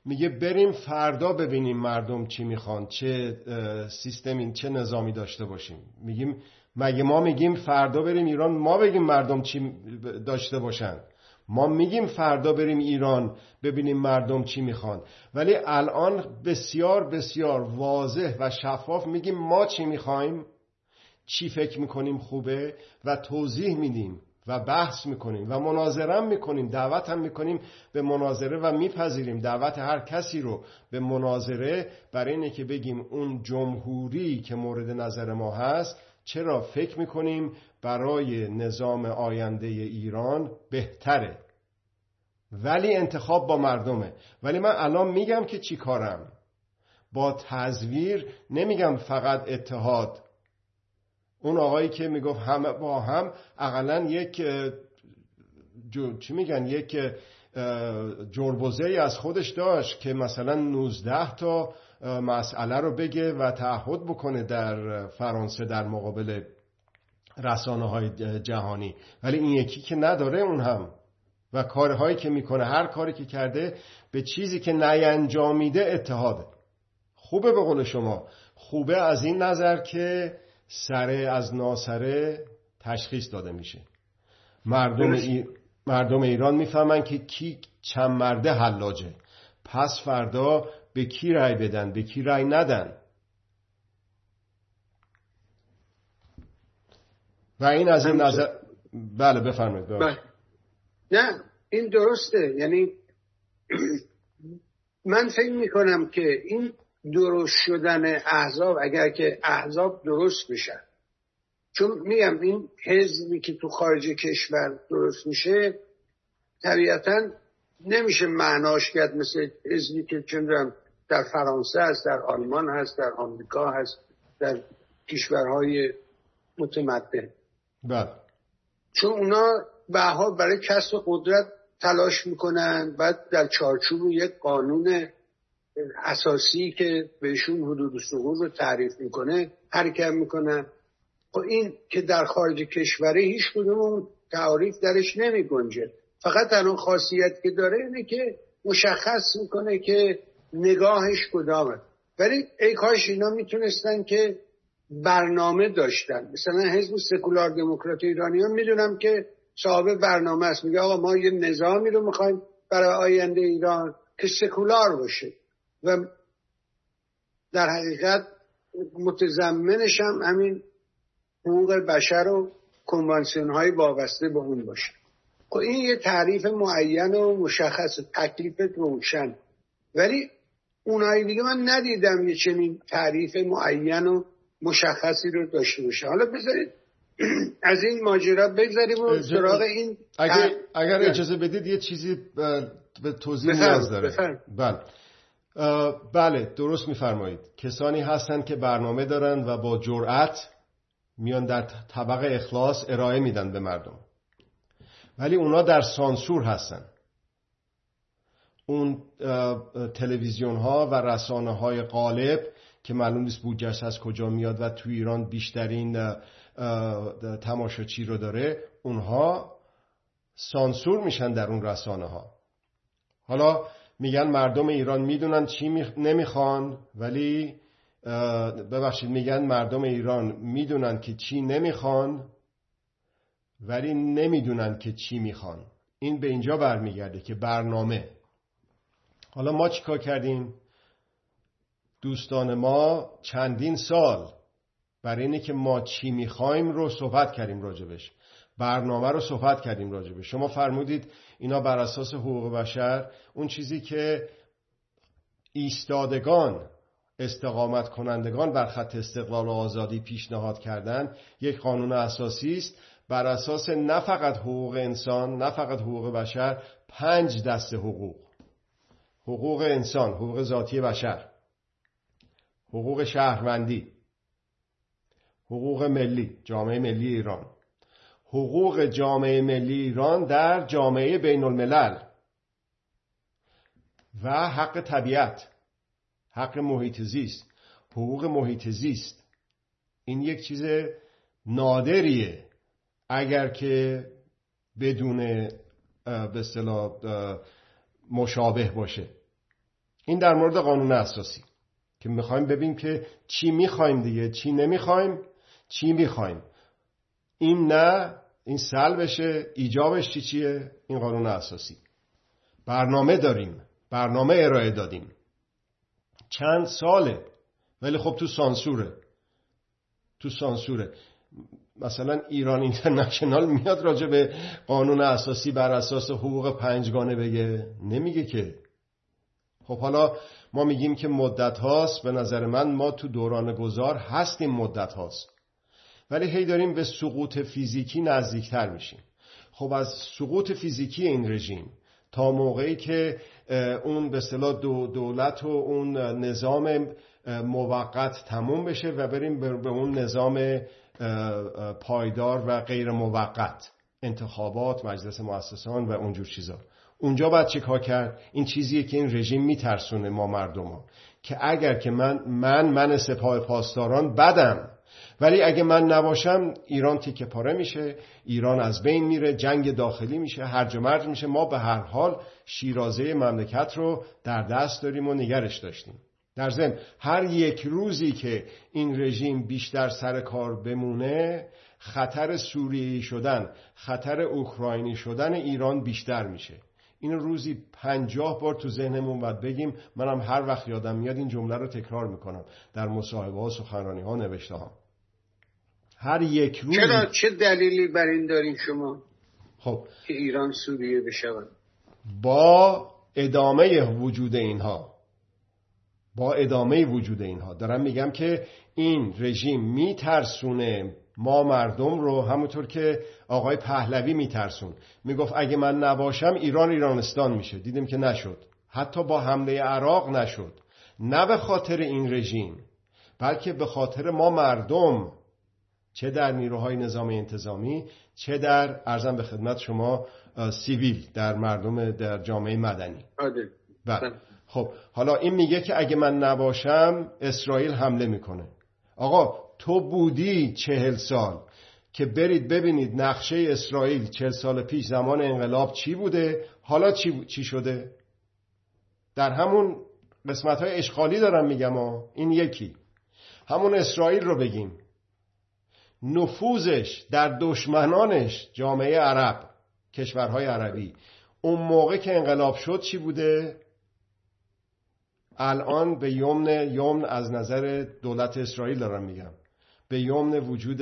میگه بریم فردا ببینیم مردم چی میخوان، چه سیستمی، چه نظامی داشته باشیم. میگیم مگه ما میگیم فردا بریم ایران ما بگیم مردم چی داشته باشن؟ ما میگیم فردا بریم ایران ببینیم مردم چی میخوان، ولی الان بسیار بسیار واضح و شفاف میگیم ما چی میخوایم، چی فکر میکنیم خوبه و توضیح میدیم و بحث میکنیم و مناظره میکنیم، دعوت هم میکنیم به مناظره و میپذیریم دعوت هر کسی رو به مناظره، برای اینه که بگیم اون جمهوری که مورد نظر ما هست چرا فکر میکنیم برای نظام آینده ایران بهتره. ولی انتخاب با مردمه. ولی من الان میگم که چی کارم با تزویر، نمیگم فقط اتحاد. اون آقایی که میگفت همه با هم، اقلا یک جو چی میگن یک جربوزه‌ای از خودش داشت که مثلا نوزده تا مسئله رو بگه و تعهد بکنه در فرانسه در مقابل رسانه‌های جهانی، ولی این یکی که نداره اون هم، و کارهایی که میکنه، هر کاری که کرده به چیزی که نینجامیده اتحاده. خوبه به قول شما، خوبه از این نظر که سره از ناسره تشخیص داده میشه. مردم, ای... مردم ایران میفهمن که کی چند مرده حلاجه، پس فردا به کی رأی بدن به کی رأی ندن. و این از این نظر. بله بفرمایید. بله. نه این درسته. یعنی من فکر میکنم که این درست شدن احزاب، اگر که احزاب درست بشن، چون میگم این حزبی که تو خارج کشور درست میشه طبیعتا نمیشه معناش کرد مثل حزبی که چندان در فرانسه هست، در آلمان هست، در آمریکا هست، در کشورهای متمدن. بله. چون اونا به هر حال برای کسب قدرت تلاش میکنن، بعد در چارچوب یک قانون اساسی که بهشون حدود ثبوت رو تعریف میکنه حرکت میکنن. خب این که در خارج کشوره هیچ کدوم تعریف درش نمی گنجه، فقط الان خاصیت که داره اینه که مشخص میکنه که نگاهش کدامه. ولی ای کاش اینا میتونستن که برنامه داشتن. مثلا حزب سکولار دموکرات ایرانی ها میدونم که صاحب برنامه است، میگه آقا ما یه نظامی رو میخوایم برای آینده ایران که سکولار باشه و در حقیقت متضمنش هم همین حقوق بشر و کنوانسیون های وابسته به اون باشه. خب این یه تعریف معین و مشخص، تکلیف روشن. ولی اونایی دیگه من ندیدم یه چنین تعریف معین و مشخصی رو داشته باشه. حالا بذارید از این ماجرا بگذاریم و سراغ این اگر, اگر اجازه بدید یه چیزی به توضیح نیاز داره. بله بله درست میفرمایید. کسانی هستن که برنامه دارن و با جرأت میان در طبق اخلاص ارائه میدن به مردم، ولی اونا در سانسور هستن. اون تلویزیون ها و رسانه های غالب که معلوم نیست بودجه‌اش از کجا میاد و تو ایران بیشترین تماشاچی رو داره، اونها سانسور میشن در اون رسانه ها. حالا میگن مردم ایران میدونن چی نمیخوان، ولی ببخشید میگن مردم ایران میدونن که چی نمیخوان ولی نمیدونن که چی میخوان. این به اینجا برمیگرده که برنامه. حالا ما چیکار کردیم؟ دوستان ما چندین سال برای اینه که ما چی میخوایم رو صحبت کردیم راجبش، برنامه رو صحبت کردیم راجبش. شما فرمودید اینا بر اساس حقوق بشر، اون چیزی که ایستادگان، استقامت کنندگان بر خط استقلال و آزادی پیشنهاد کردن، یک قانون اساسی است بر اساس نه فقط حقوق انسان، نه فقط حقوق بشر، پنج دسته حقوق: حقوق انسان، حقوق ذاتی بشر، حقوق شهروندی، حقوق ملی، جامعه ملی ایران، حقوق جامعه ملی ایران در جامعه بین الملل و حق طبیعت، حق محیط زیست، حقوق محیط زیست. این یک چیز نادریه اگر که بدون به اصطلاح مشابه باشه. این در مورد قانون اساسی که میخوایم ببینیم که چی میخوایم دیگه، چی نمیخوایم، چی میخوایم. این نه، این سلبشه، ایجابش چی چیه؟ این قانون اساسی. برنامه داریم، برنامه ارائه دادیم، چند ساله، ولی خب تو سانسوره، تو سانسوره. مثلا ایران اینترنشنال میاد راجع به قانون اساسی بر اساس حقوق پنجگانه بگه؟ نمیگه که. خب حالا ما میگیم که مدت هاست، به نظر من ما تو دوران گذار هستیم مدت هاست، ولی هی داریم به سقوط فیزیکی نزدیکتر میشیم. خب از سقوط فیزیکی این رژیم تا موقعی که اون به اصطلاح دو دولت و اون نظام موقت تموم بشه و بریم به اون نظام پایدار و غیر موقت، انتخابات، مجلس مؤسسان و اونجور چیزا، اونجا باید چه کار کرد؟ این چیزیه که این رژیم میترسونه ما مردم ها، که اگر که من من من سپاه پاسداران بدم، ولی اگه من نباشم ایران تیکه پاره میشه، ایران از بین میره، جنگ داخلی میشه، هرج و مرج میشه. ما به هر حال شیرازه مملکت رو در دست داریم و نگرش داشتیم. در ضمن هر یک روزی که این رژیم بیشتر سر کار بمونه، خطر سوریه‌ای شدن، خطر اوکراینی شدن ایران بیشتر میشه. این روزی پنجاه بار تو ذهنمون باید بگیم. منم هر وقت یادم میاد این جمله رو تکرار میکنم در مصاحبه ها، سخنرانی ها، نوشته ها. هر یک روزی. چرا؟ چه دلیلی بر این دارین شما خب که ایران سوریه بشود؟ با ادامه وجود اینها، با ادامه وجود اینها دارم میگم که این رژیم میترسونه ما مردم رو، همونطور که آقای پهلوی میترسون. میگفت اگه من نباشم ایران ایرانستان میشه. دیدیم که نشد. حتی با حمله عراق نشد. نه به خاطر این رژیم، بلکه به خاطر ما مردم، چه در نیروهای نظام انتظامی، چه در ارزم به خدمت شما سیویل، در مردم، در جامعه مدنی. بله. خب حالا این میگه که اگه من نباشم اسرائیل حمله میکنه. آقا تو بودی چهل سال که برید ببینید نقشه اسرائیل چهل سال پیش زمان انقلاب چی بوده، حالا چی, چی شده؟ در همون قسمت های اشغالی دارم میگم ها. این یکی. همون اسرائیل رو بگیم، نفوذش در دشمنانش، جامعه عرب، کشورهای عربی، اون موقع که انقلاب شد چی بوده؟ الان به یمن یمن از نظر دولت اسرائیل دارم میگم، به یمن وجود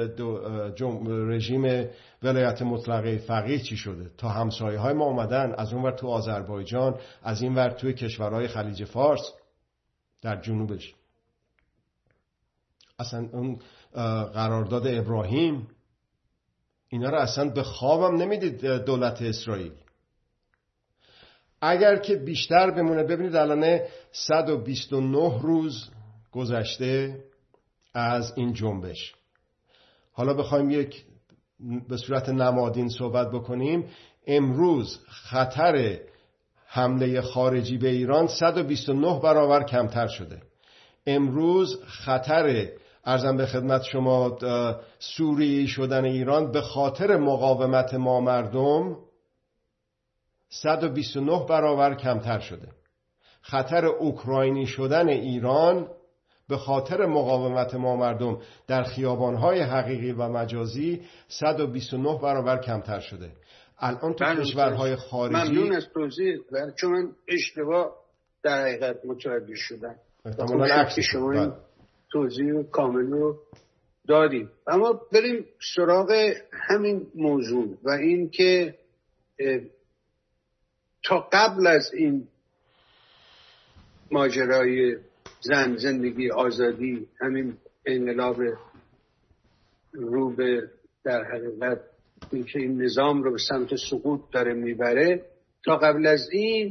رژیم ولایت مطلقه فقیه چی شده؟ تا همسایه های ما اومدن، از اون ور تو آذربایجان، از این ور توی کشورهای خلیج فارس در جنوبش. اصلا اون قرارداد ابراهیم، اینا رو اصلا به خوابم نمیدید دولت اسرائیل. اگر که بیشتر بمونه، ببینید الان صد و بیست و نه روز گذشته از این جنبش. حالا بخوایم یک به صورت نمادین صحبت بکنیم، امروز خطر حمله خارجی به ایران صد و بیست و نه برابر کمتر شده. امروز خطر ارزم به خدمت شما سوریه‌ای شدن ایران به خاطر مقاومت ما مردم صد و بیست و نه برابر کمتر شده. خطر اوکراینی شدن ایران به خاطر مقاومت ما مردم در خیابان‌های حقیقی و مجازی صد و بیست و نه برابر کمتر شده. الان تو کشورهای خارجی. ممنون از توضیح، چون من اشتباه در حقیقت متوجه شدم. احتمالاً عکس شما این توضیح کامل رو دادیم. اما بریم سراغ همین موضوع و این که تا قبل از این ماجرای زن، زندگی، آزادی، همین انقلاب رو به در حقیقت اینکه این نظام رو به سمت سقوط داره میبره، تا قبل از این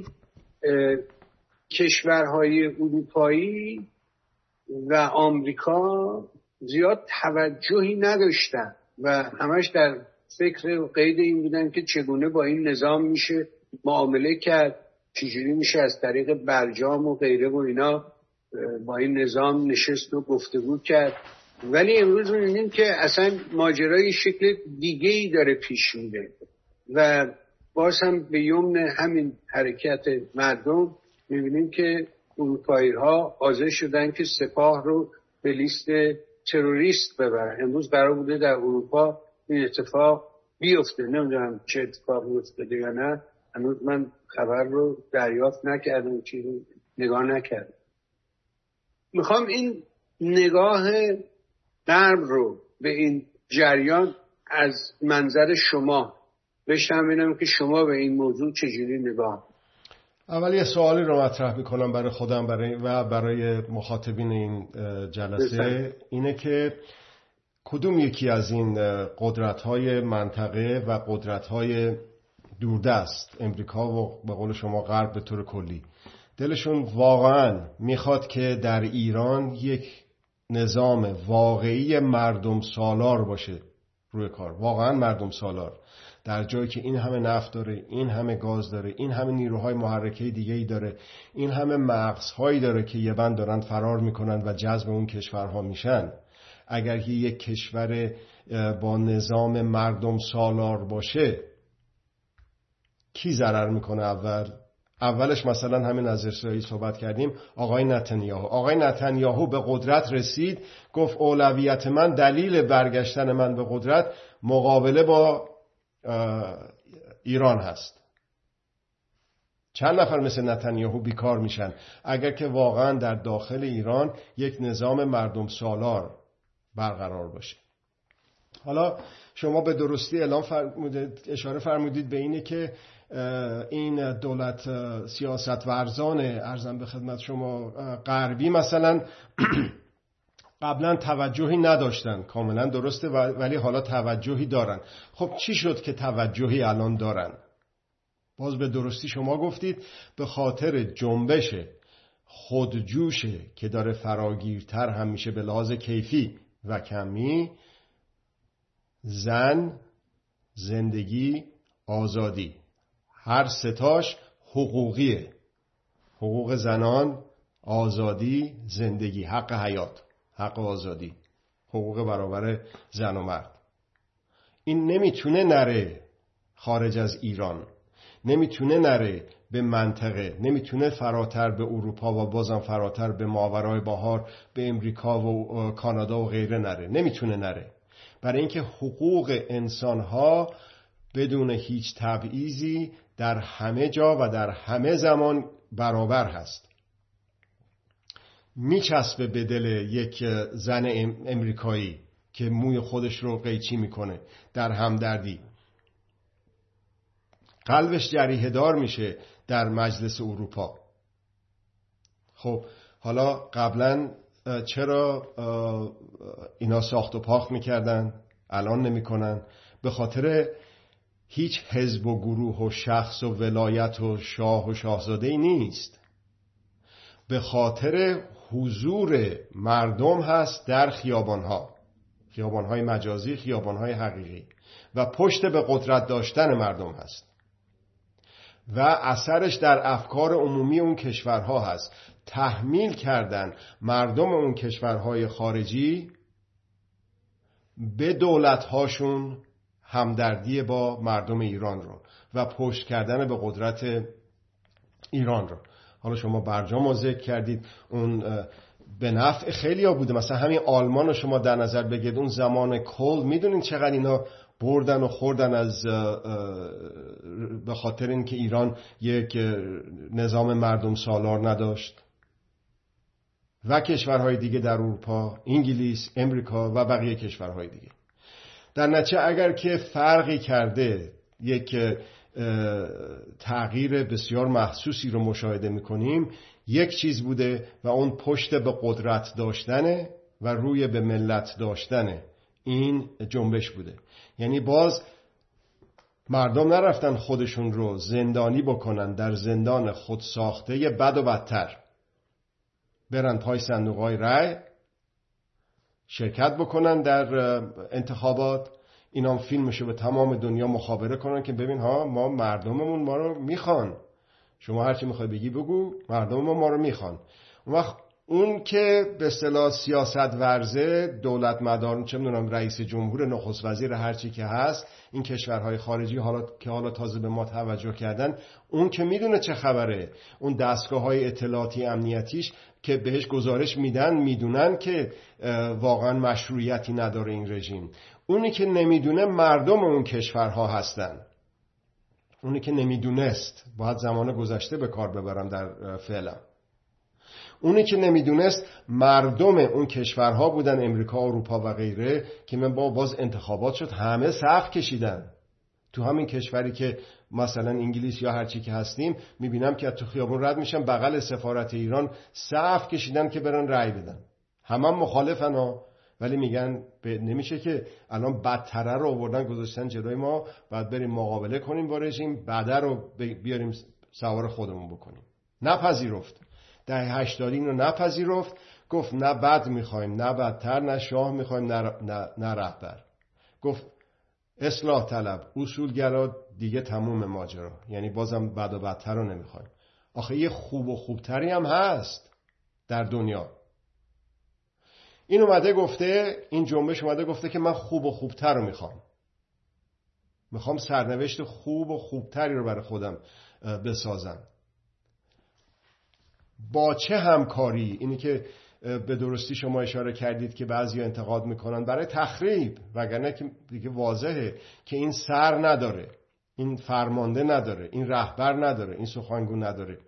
کشورهای اروپایی و آمریکا زیاد توجهی نداشتن و همش در فکر و قید این بودن که چگونه با این نظام میشه معامله کرد، چجوری میشه از طریق برجام و غیره و اینا با این نظام نشست و گفتگو کرد. ولی امروز می‌بینیم که اصلا ماجرای شکل دیگه‌ای داره پیش میره و باز هم به یمن همین حرکت مردم میبینیم که اروپایی ها حاضر شدن که سپاه رو به لیست تروریست ببرن. امروز قرار بوده در اروپا این اتفاق بیفته، نمیدونم چه اتفاقی افتاده یا نه، هنوز من خبر رو دریافت نکردم، چی رو نگاه نکردم. میخوام این نگاه غرب رو به این جریان از منظر شما بشنوم، ببینم که شما به این موضوع چجوری نگاه. اول یه سوالی رو مطرح میکنم برای خودم برای و برای مخاطبین این جلسه بسن. اینه که کدوم یکی از این قدرت‌های منطقه و قدرت‌های دوردست، امریکا و به قول شما غرب به طور کلی، دلشون واقعا میخواد که در ایران یک نظام واقعی مردم سالار باشه روی کار، واقعا مردم سالار، در جایی که این همه نفت داره، این همه گاز داره، این همه نیروهای محرکه دیگه‌ای داره، این همه مغزهایی داره که یه بند دارن فرار میکنن و جذب اون کشورها میشن. اگر یک کشور با نظام مردم سالار باشه کی ضرر میکنه؟ اول اولش مثلا همین از اسرائیل صحبت کردیم، آقای نتانیاهو آقای نتانیاهو به قدرت رسید، گفت اولویت من، دلیل برگشتن من به قدرت مقابله با ایران هست. چند نفر مثل نتانیاهو بیکار میشن اگر که واقعا در داخل ایران یک نظام مردم سالار برقرار باشه. حالا شما به درستی اعلام فرمودید، اشاره فرمودید به اینه که این دولت سیاست ورزان ارزم به خدمت شما غربی مثلا قبلا توجهی نداشتن، کاملا درسته، ولی حالا توجهی دارن. خب چی شد که توجهی الان دارن؟ باز به درستی شما گفتید به خاطر جنبش خودجوشه که داره فراگیرتر هم میشه به لحاظ کیفی و کمی، زن، زندگی، آزادی، هر ستاش حقوقیه. حقوق زنان، آزادی، زندگی، حق حیات، حق آزادی، حقوق برابر زن و مرد. این نمیتونه نره خارج از ایران، نمیتونه نره به منطقه، نمیتونه فراتر به اروپا و بازم فراتر به ماورای بهار، به امریکا و کانادا و غیره نره، نمیتونه نره. برای اینکه حقوق انسانها بدون هیچ تبعیضی در همه جا و در همه زمان برابر هست. میچسبه به دل یک زن امریکایی که موی خودش رو قیچی میکنه در همدردی، قلبش جریحه دار میشه در مجلس اروپا. خب حالا قبلا چرا اینا ساخت و پاخت میکردن الان نمیکنن؟ به خاطر هیچ حزب و گروه و شخص و ولایت و شاه و شاهزاده ای نیست، به خاطر حضور مردم هست در خیابانها، خیابانهای مجازی، خیابانهای حقیقی، و پشت به قدرت داشتن مردم هست و اثرش در افکار عمومی اون کشورها هست. تحمیل کردن مردم اون کشورهای خارجی به دولتهاشون همدردی با مردم ایران رو و پشت کردن به قدرت ایران رو. حالا شما برجام رو ذکر کردید، اون به نفع خیلی ها بوده. مثلا همین آلمان رو شما در نظر بگیرید، اون زمان کل میدونین چقدر اینا بردن و خوردن از به خاطر اینکه ایران یک نظام مردم سالار نداشت، و کشورهای دیگه در اروپا، انگلیس، امریکا و بقیه کشورهای دیگه. در نتیجه اگر که فرقی کرده، یک تغییر بسیار محسوسی رو مشاهده میکنیم، یک چیز بوده و اون پشت به قدرت داشتنه و روی به ملت داشتنه این جنبش بوده. یعنی باز مردم نرفتن خودشون رو زندانی بکنن در زندان خود ساخته بد و بدتر، برن پای صندوقهای رای شرکت بکنن در انتخابات، اینا فیلمشو به تمام دنیا مخابره کنن که ببین ها ما مردممون ما رو میخوان، شما هرچی میخوای بگی بگو، مردم ما ما رو میخوان. اون وقت اون که به اصطلاح سیاست ورزه، دولت مدار، چه میدونم رئیس جمهور، نخست وزیر، هر چی که هست، این کشورهای خارجی حالا که حالا تازه به ما توجه کردن، اون که میدونه چه خبره، اون دستگاه‌های اطلاعاتی امنیتیش که بهش گزارش میدن میدونن که واقعا مشروعیتی نداره این رژیم. اونی که نمیدونه مردم اون کشورها هستن. اونی که نمیدونست، باید زمان گذشته به کار ببرم در فعلا. اونی که نمیدونست مردم اون کشورها بودن، امریکا، اروپا و غیره، که من با باز انتخابات شد همه صف کشیدن. تو همین کشوری که مثلا انگلیس یا هرچی که هستیم، میبینم که تو خیابون رد میشن بغل سفارت ایران صف کشیدن که برن رأی بدن. همه هم مخالفن ها، ولی میگن نمیشه که الان بدتره رو آوردن گذاشتن جلوی ما، بعد بریم مقابله کنیم با رژیم، بعد رو بیاریم سوار خودمون بکنیم. نپذیرفت. دهه هشتاد اینو نپذیرفت، گفت نه بد میخوایم، نه بدتر، نه شاه میخوایم، نه, نه, نه رهبر. گفت اصلاح طلب، اصولگرا، دیگه تموم ماجرا. یعنی بازم بد و بدتر رو نمیخوایم. آخه یه خوب و خوبتری هم هست در دنیا. این اومده گفته، این جنبش اومده گفته که من خوب و خوبتر رو میخوام. میخوام سرنوشت خوب و خوبتری رو برای خودم بسازم. با چه همکاری؟ اینی که به درستی شما اشاره کردید که بعضی انتقاد میکنن برای تخریب، وگرنه که دیگه واضحه که این سر نداره، این فرمانده نداره، این رهبر نداره، این سخنگو نداره.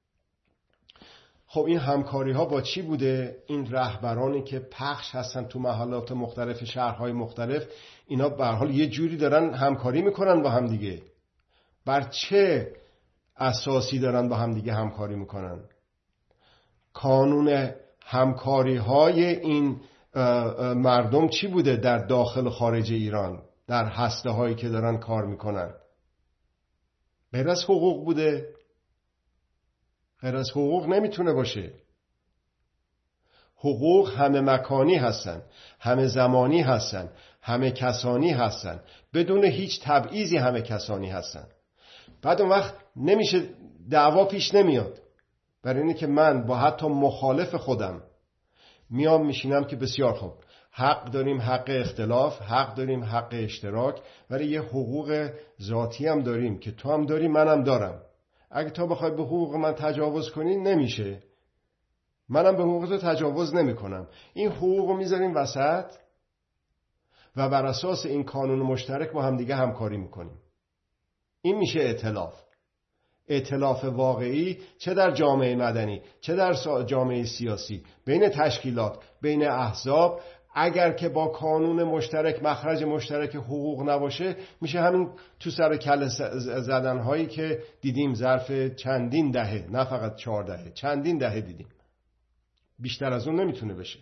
خب این همکاری ها با چی بوده؟ این رهبرانی که پخش هستن تو محلات مختلف، شهرهای مختلف، اینا به هر حال یه جوری دارن همکاری میکنن با هم دیگه. بر چه اساسی دارن با هم دیگه همکاری میکنن؟ کانون همکاری های این مردم چی بوده در داخل و خارج ایران، در هسته هایی که دارن کار میکنن؟ غیر از حقوق بوده؟ غیر از حقوق نمیتونه باشه. حقوق همه مکانی هستن، همه زمانی هستن، همه کسانی هستن، بدون هیچ تبعیضی همه کسانی هستن. بعد اون وقت نمیشه، دعوا پیش نمیاد. برای اینه که من با حتی مخالف خودم میام میشینم که بسیار خوب، حق داریم، حق اختلاف، حق داریم، حق اشتراک، ولی یه حقوق ذاتی هم داریم که تو هم داری، منم دارم. اگه تو بخوای به حقوق من تجاوز کنی نمیشه، منم به حقوق تو تجاوز نمی کنم. این حقوق رو میذاریم وسط و بر اساس این کانون مشترک با هم دیگه همکاری میکنیم. این میشه ائتلاف. ائتلاف واقعی، چه در جامعه مدنی، چه در جامعه سیاسی، بین تشکیلات، بین احزاب. اگر که با کانون مشترک، مخرج مشترک حقوق نباشه، میشه همین تو سر کله زدن هایی که دیدیم ظرف چندین دهه، نه فقط چهار دهه، چندین دهه دیدیم. بیشتر از اون نمیتونه بشه.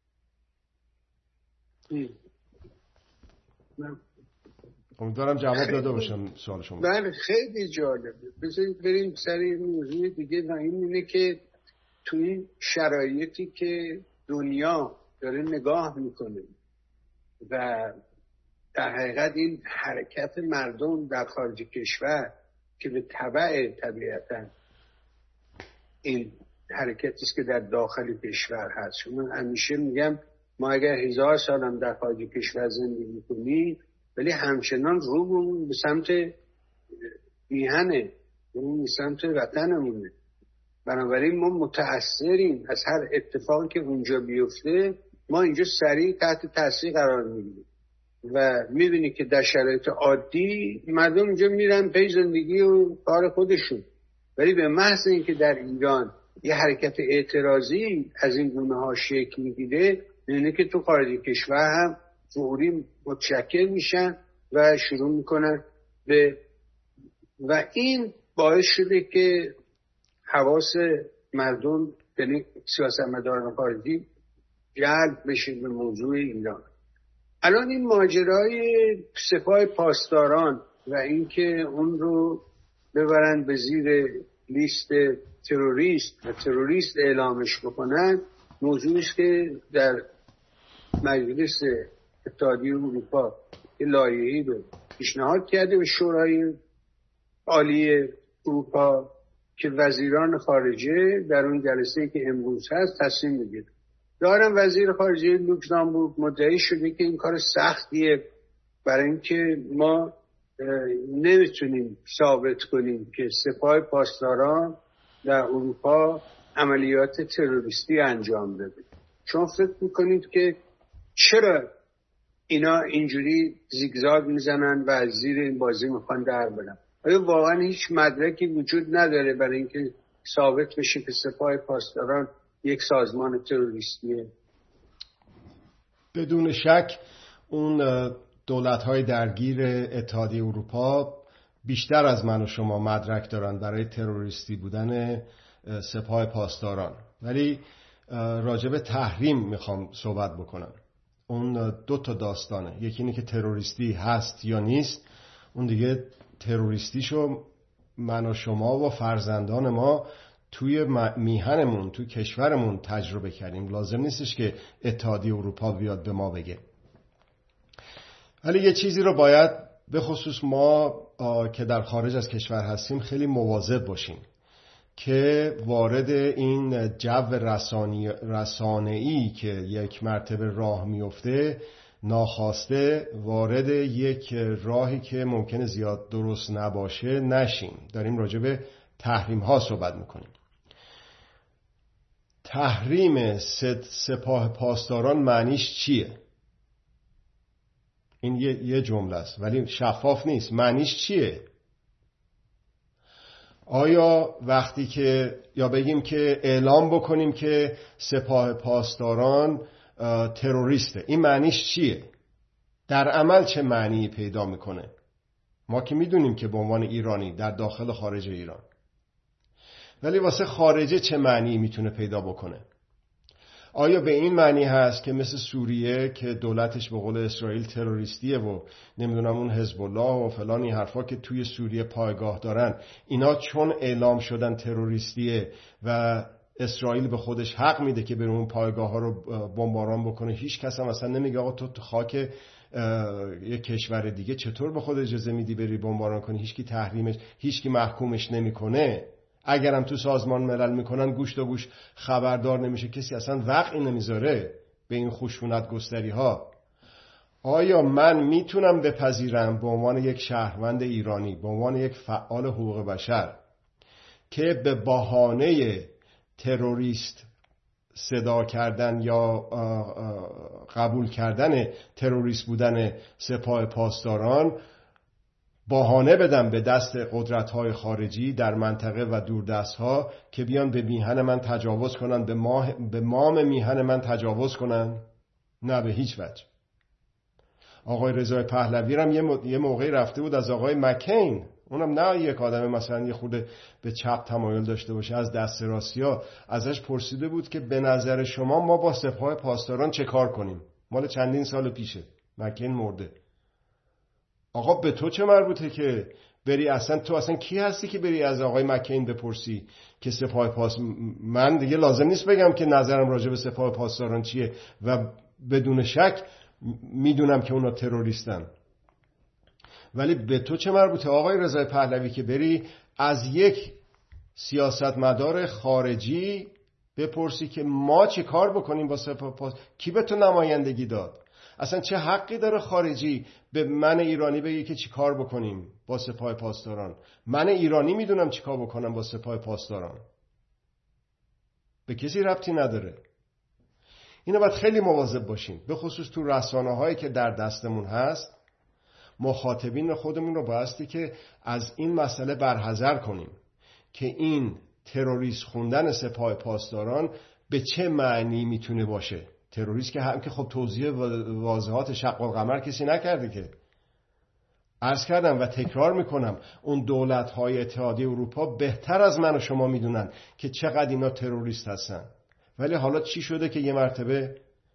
امیدوارم جواب داده باشم سوال شما. بله خیلی جالبه. بذارید بریم سر این موضوع دیگه و این اینه که تو این شرایطی که دنیا داره نگاه میکنه و در حقیقت این حرکت مردم در خارج کشور که به تبع طبیعتا این حرکتی است که در داخل کشور هست. من همیشه میگم ما اگر هزار سال هم در خارج کشور زندگی کنیم ولی همچنان رومون به سمت میهنه، رومون به سمت وطنمونه. بنابراین ما متأثریم از هر اتفاقی که اونجا بیفته. ما اینجا سریع تحت تاثیر قرار میگیریم و میبینی که در شرایط عادی مردم اینجا میرن پی زندگی و کار خودشون، ولی به محض اینکه در ایران یه حرکت اعتراضی از این گونه ها شکل میگیره، میبینی که تو خارج کشور هم فوری متشکل میشن و شروع میکنن به و این باعث شده که حواس مردم، یعنی سیاستمداران خارجی، جلب بشه به موضوع ایران. الان این ماجرای سپاه پاسداران و اینکه اون رو ببرن به زیر لیست تروریست و تروریست اعلامش بکنن، موضوعی است که در مجلس اتحادیه اروپا یه لایحه‌ای رو پیشنهاد کرده به شورای عالی اروپا که وزیران خارجه در اون جلسه که امروز هست تصمیم بگیره. دارم وزیر خارجه لوکزامبورگ مدعی شده که این کار سختیه، برای اینکه ما نمیتونیم ثابت کنیم که سپاه پاسداران در اروپا عملیات تروریستی انجام داده. شما فکر میکنید که چرا اینا اینجوری زیگزاگ میزنن و از زیر این بازی میخوان در برن؟ آیا واقعا هیچ مدرکی وجود نداره برای اینکه ثابت بشه که سپاه پاسداران یک سازمان تروریستیه؟ بدون شک اون دولت‌های درگیر اتحادیه اروپا بیشتر از من و شما مدرک دارن برای تروریستی بودن سپاه پاسداران، ولی راجب تحریم میخوام صحبت بکنم. اون دو تا داستانه، یکی اینه که تروریستی هست یا نیست، اون دیگه تروریستیشو من و شما و فرزندان ما توی میهنمون توی کشورمون تجربه کردیم. لازم نیستش که اتحادیه اروپا بیاد به ما بگه. ولی یه چیزی رو باید به خصوص ما که در خارج از کشور هستیم خیلی مواظب باشیم که وارد این جو رسانی رسانه‌ای که یک مرتبه راه میفته ناخواسته وارد یک راهی که ممکنه زیاد درست نباشه نشیم. داریم راجع به تحریم ها صحبت میکنیم. تحریم سپاه پاسداران معنیش چیه؟ این یه, یه جمله است ولی شفاف نیست. معنیش چیه؟ آیا وقتی که یا بگیم که اعلام بکنیم که سپاه پاسداران تروریسته، این معنیش چیه؟ در عمل چه معنی پیدا میکنه؟ ما که میدونیم که به عنوان ایرانی در داخل و خارج ایران، ولی واسه خارجه چه معنی میتونه پیدا بکنه؟ آیا به این معنی هست که مثل سوریه که دولتش به قول اسرائیل تروریستیه و نمیدونم اون حزب الله و فلان این حرفا که توی سوریه پایگاه دارن، اینا چون اعلام شدن تروریستیه و اسرائیل به خودش حق میده که بره اون پایگاه ها رو بمباران بکنه، هیچ کس هم اصلا نمیگه آقا تو تو خاک یک کشور دیگه چطور به خود اجازه میدی بری بمباران کنی؟ هیچکی تحریمش، هیچکی محکومش نمیکنه. اگرم تو سازمان ملل میکنن گوش تا گوش خبردار نمیشه، کسی اصلا وقعی نمیذاره به این خشونت گستری ها. آیا من میتونم بپذیرم به عنوان یک شهروند ایرانی، به عنوان یک فعال حقوق بشر که به بهانه تروریست صدا کردن یا قبول کردن تروریست بودن سپاه پاسداران بهانه بدم به دست قدرت‌های خارجی در منطقه و دوردست‌ها که بیان به میهن من تجاوز کنن، به, ماه... به مام میهن من تجاوز کنن؟ نه، به هیچ وجه. آقای رضای پهلوی هم یه, م... یه موقعی رفته بود از آقای مکین، اونم نه یک آدم مثلا یه خورده به چپ تمایل داشته باشه، از دست راستیا ازش پرسیده بود که به نظر شما ما با سپاه پاسداران چه کار کنیم؟ مال چندین سال پیشه. مکین مرده. آقا به تو چه مربوطه که بری؟ اصلا تو اصلا کی هستی که بری از آقای مکین بپرسی که سپاه پاس؟ من دیگه لازم نیست بگم که نظرم راجع به سپاه پاسداران چیه و بدون شک میدونم که اونا تروریستن، ولی به تو چه مربوطه آقای رضای پهلوی که بری از یک سیاستمدار خارجی بپرسی که ما چه کار بکنیم با سپاه پاس؟ کی به تو نمایندگی داد؟ اصلا چه حقی داره خارجی به من ایرانی بگه که چی کار بکنیم با سپاه پاسداران؟ من ایرانی میدونم چی کار بکنم با سپاه پاسداران. به کسی ربطی نداره. اینو باید خیلی مواظب باشیم، به خصوص تو رسانه هایی که در دستمون هست. مخاطبین خودمون رو بایستی که از این مسئله برحذر کنیم که این تروریست خوندن سپاه پاسداران به چه معنی میتونه باشه. تروریست که هم که خب توضیح واضحات شق القمر کسی نکرده که. عرض کردم و تکرار میکنم، اون دولت‌های اتحادیه اروپا بهتر از من و شما میدونن که چقدر اینا تروریست هستن. ولی حالا چی شده که یه مرتبه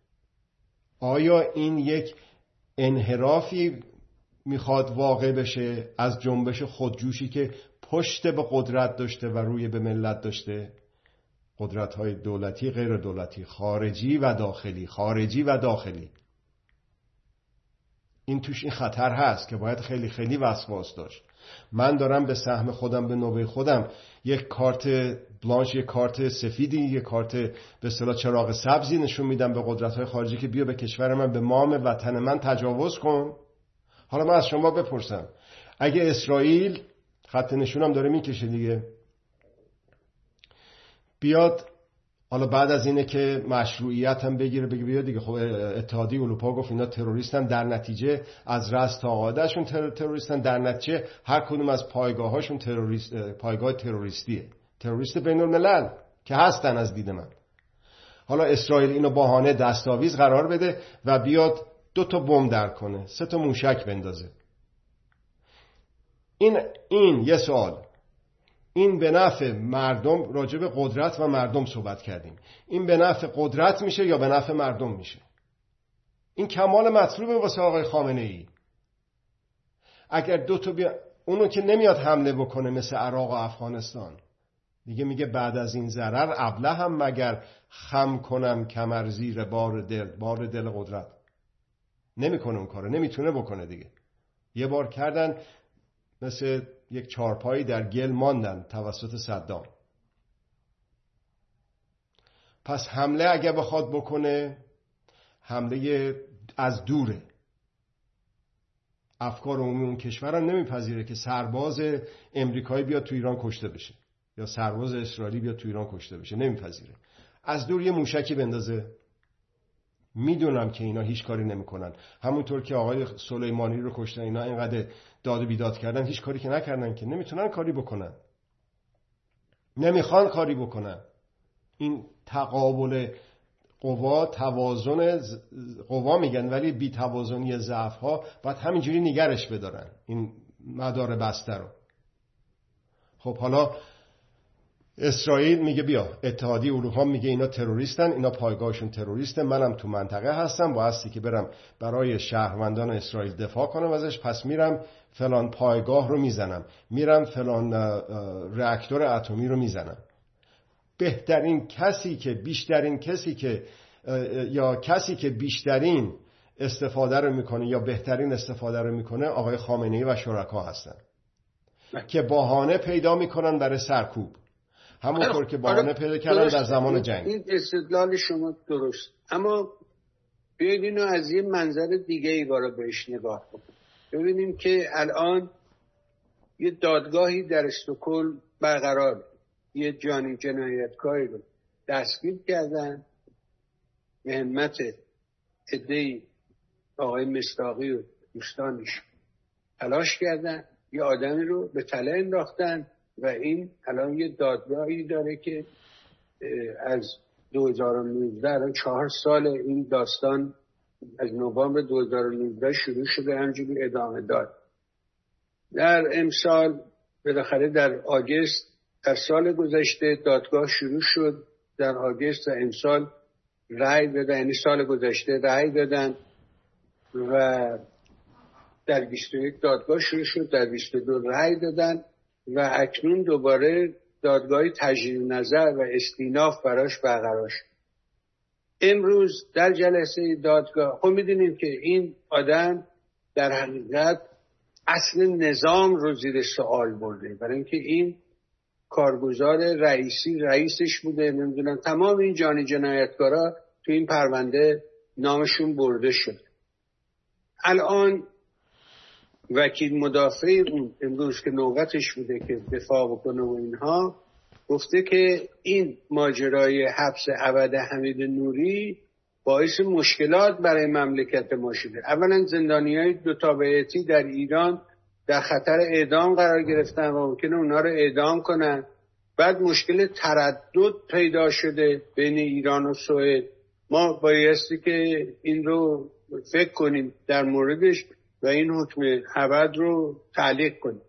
آیا این یک انحرافی میخواد واقع بشه از جنبش خودجوشی که پشت به قدرت داشته و روی به ملت داشته؟ قدرت‌های دولتی، غیر دولتی، خارجی و داخلی، خارجی و داخلی. این توش این خطر هست که باید خیلی خیلی وسواس داشت. من دارم به سهم خودم، به نوبه خودم یک کارت بلانش، یک کارت سفیدی، یک کارت به اصطلاح چراغ سبزی نشون میدم به قدرت‌های خارجی که بیا به کشور من، به مام وطن من تجاوز کن. حالا من از شما بپرسم، اگه اسرائیل، خط نشونم داره میکشه دیگه، بیاد حالا بعد از اینه که مشروعیت هم بگیره بگه بیا دیگه، خب اتحادیه اروپا گفت اینا تروریستن، در نتیجه از رأس تا قاعدهشون تر، تروریستن، در نتیجه هر کدوم از پایگاهاشون تروریست، پایگاه تروریستیه، تروریست بین الملل که هستن از دید من. حالا اسرائیل اینو بهانه دستاویز قرار بده و بیاد دو تا بمب در کنه، سه تا موشک بندازه. این این یه سوال، این به نفع مردم، راجع به قدرت و مردم صحبت کردیم، این به نفع قدرت میشه یا به نفع مردم میشه؟ این کمال مطلوبه واسه آقای خامنه ای. اگر دو تا بیا... اونو که نمیاد حمله بکنه مثل عراق و افغانستان، دیگه میگه بعد از این ضرر ابله هم مگر خم کنم کمر زیر بار دل، بار دل قدرت. نمیکنه اون کارو، نمیتونه بکنه دیگه. یه بار کردن مثل یک چارپایی در گل ماندن توسط صدام. پس حمله اگه بخواد بکنه، حمله از دوره. افکار عمومی اون کشور هم نمیپذیره که سرباز امریکایی بیاد تو ایران کشته بشه یا سرباز اسرائیلی بیاد تو ایران کشته بشه، نمیپذیره. از دور یه موشکی بندازه. میدونم که اینا هیچ کاری نمیکنن، همونطور که آقای سلیمانی رو کشتن، اینا اینقدر داد و بیداد کردن، هیچ کاری که نکردن، که نمیتونن کاری بکنن، نمیخوان کاری بکنن. این تقابل قوا، توازن قوا میگن، ولی بی توازنی ضعف ها باید همینجوری نگرش بدارن این مدار بسته رو. خب حالا اسرائیل میگه بیا، اتحادیه اروپا میگه اینا تروریستن، اینا پایگاهشون تروریسته، منم تو منطقه هستم، بایستی که برم برای شهروندان اسرائیل دفاع کنم ازش، پس میرم فلان پایگاه رو میزنم، میرم فلان راکتور اتمی رو میزنم. بهترین کسی که بیشترین کسی که یا کسی که بیشترین استفاده رو میکنه یا بهترین استفاده رو میکنه آقای خامنه‌ای و شرکا هستن که بهانه پیدا میکنن برای سرکوب، همونطور که بهانه پیدا کردن در زمان جنگ. این استدلال شما درست، اما بیایید اینو از یه منظر دیگه ای بارا بهش نگاه کنیم. ببینیم که الان یه دادگاهی در استکهلم برقرار، یه جانی جنایتکاری رو دستگیر کردن به همت عده‌ای آقای مصداقی و دوستانش تلاش کردن، یه آدمی رو به تله انداختن و این الان یه دادگاهی داره که از دو هزار و نوزده، الان چهار سال این داستان از نوامبر دو هزار و نوزده شروع شده، همجوری ادامه داد. در امسال بالاخره در آگست، در سال گذشته دادگاه شروع شد، در آگست و امسال رأی دادن، یعنی سال گذشته رأی دادن و در بیست و یک دادگاه شروع شد، در بیست و دو رأی دادن و اکنون دوباره دادگاه تجدید نظر و استیناف براش برقرار شد. امروز در جلسه دادگاه خب می‌دونیم که این آدم در حقیقت اصل نظام رو زیر سوال برده، برای اینکه این کارگزار رئیسی رئیسش بوده، نمیدونم تمام این جانی جنایتکارا تو این پرونده نامشون برده شد. الان وکیل مدافع اون امروز که نوبتش بوده که دفاع بکنه و اینها، گفته که این ماجرای حبس ابد حمید نوری باعث مشکلات برای مملکت ما شده. اولا زندانیای دو تابعیتی در ایران در خطر اعدام قرار گرفتن و ممکنه اونا رو اعدام کنن. بعد مشکل تردد پیدا شده بین ایران و سوئد. ما بایستی که این رو فکر کنیم در موردش و این حکم ابد رو تعلیق کنیم.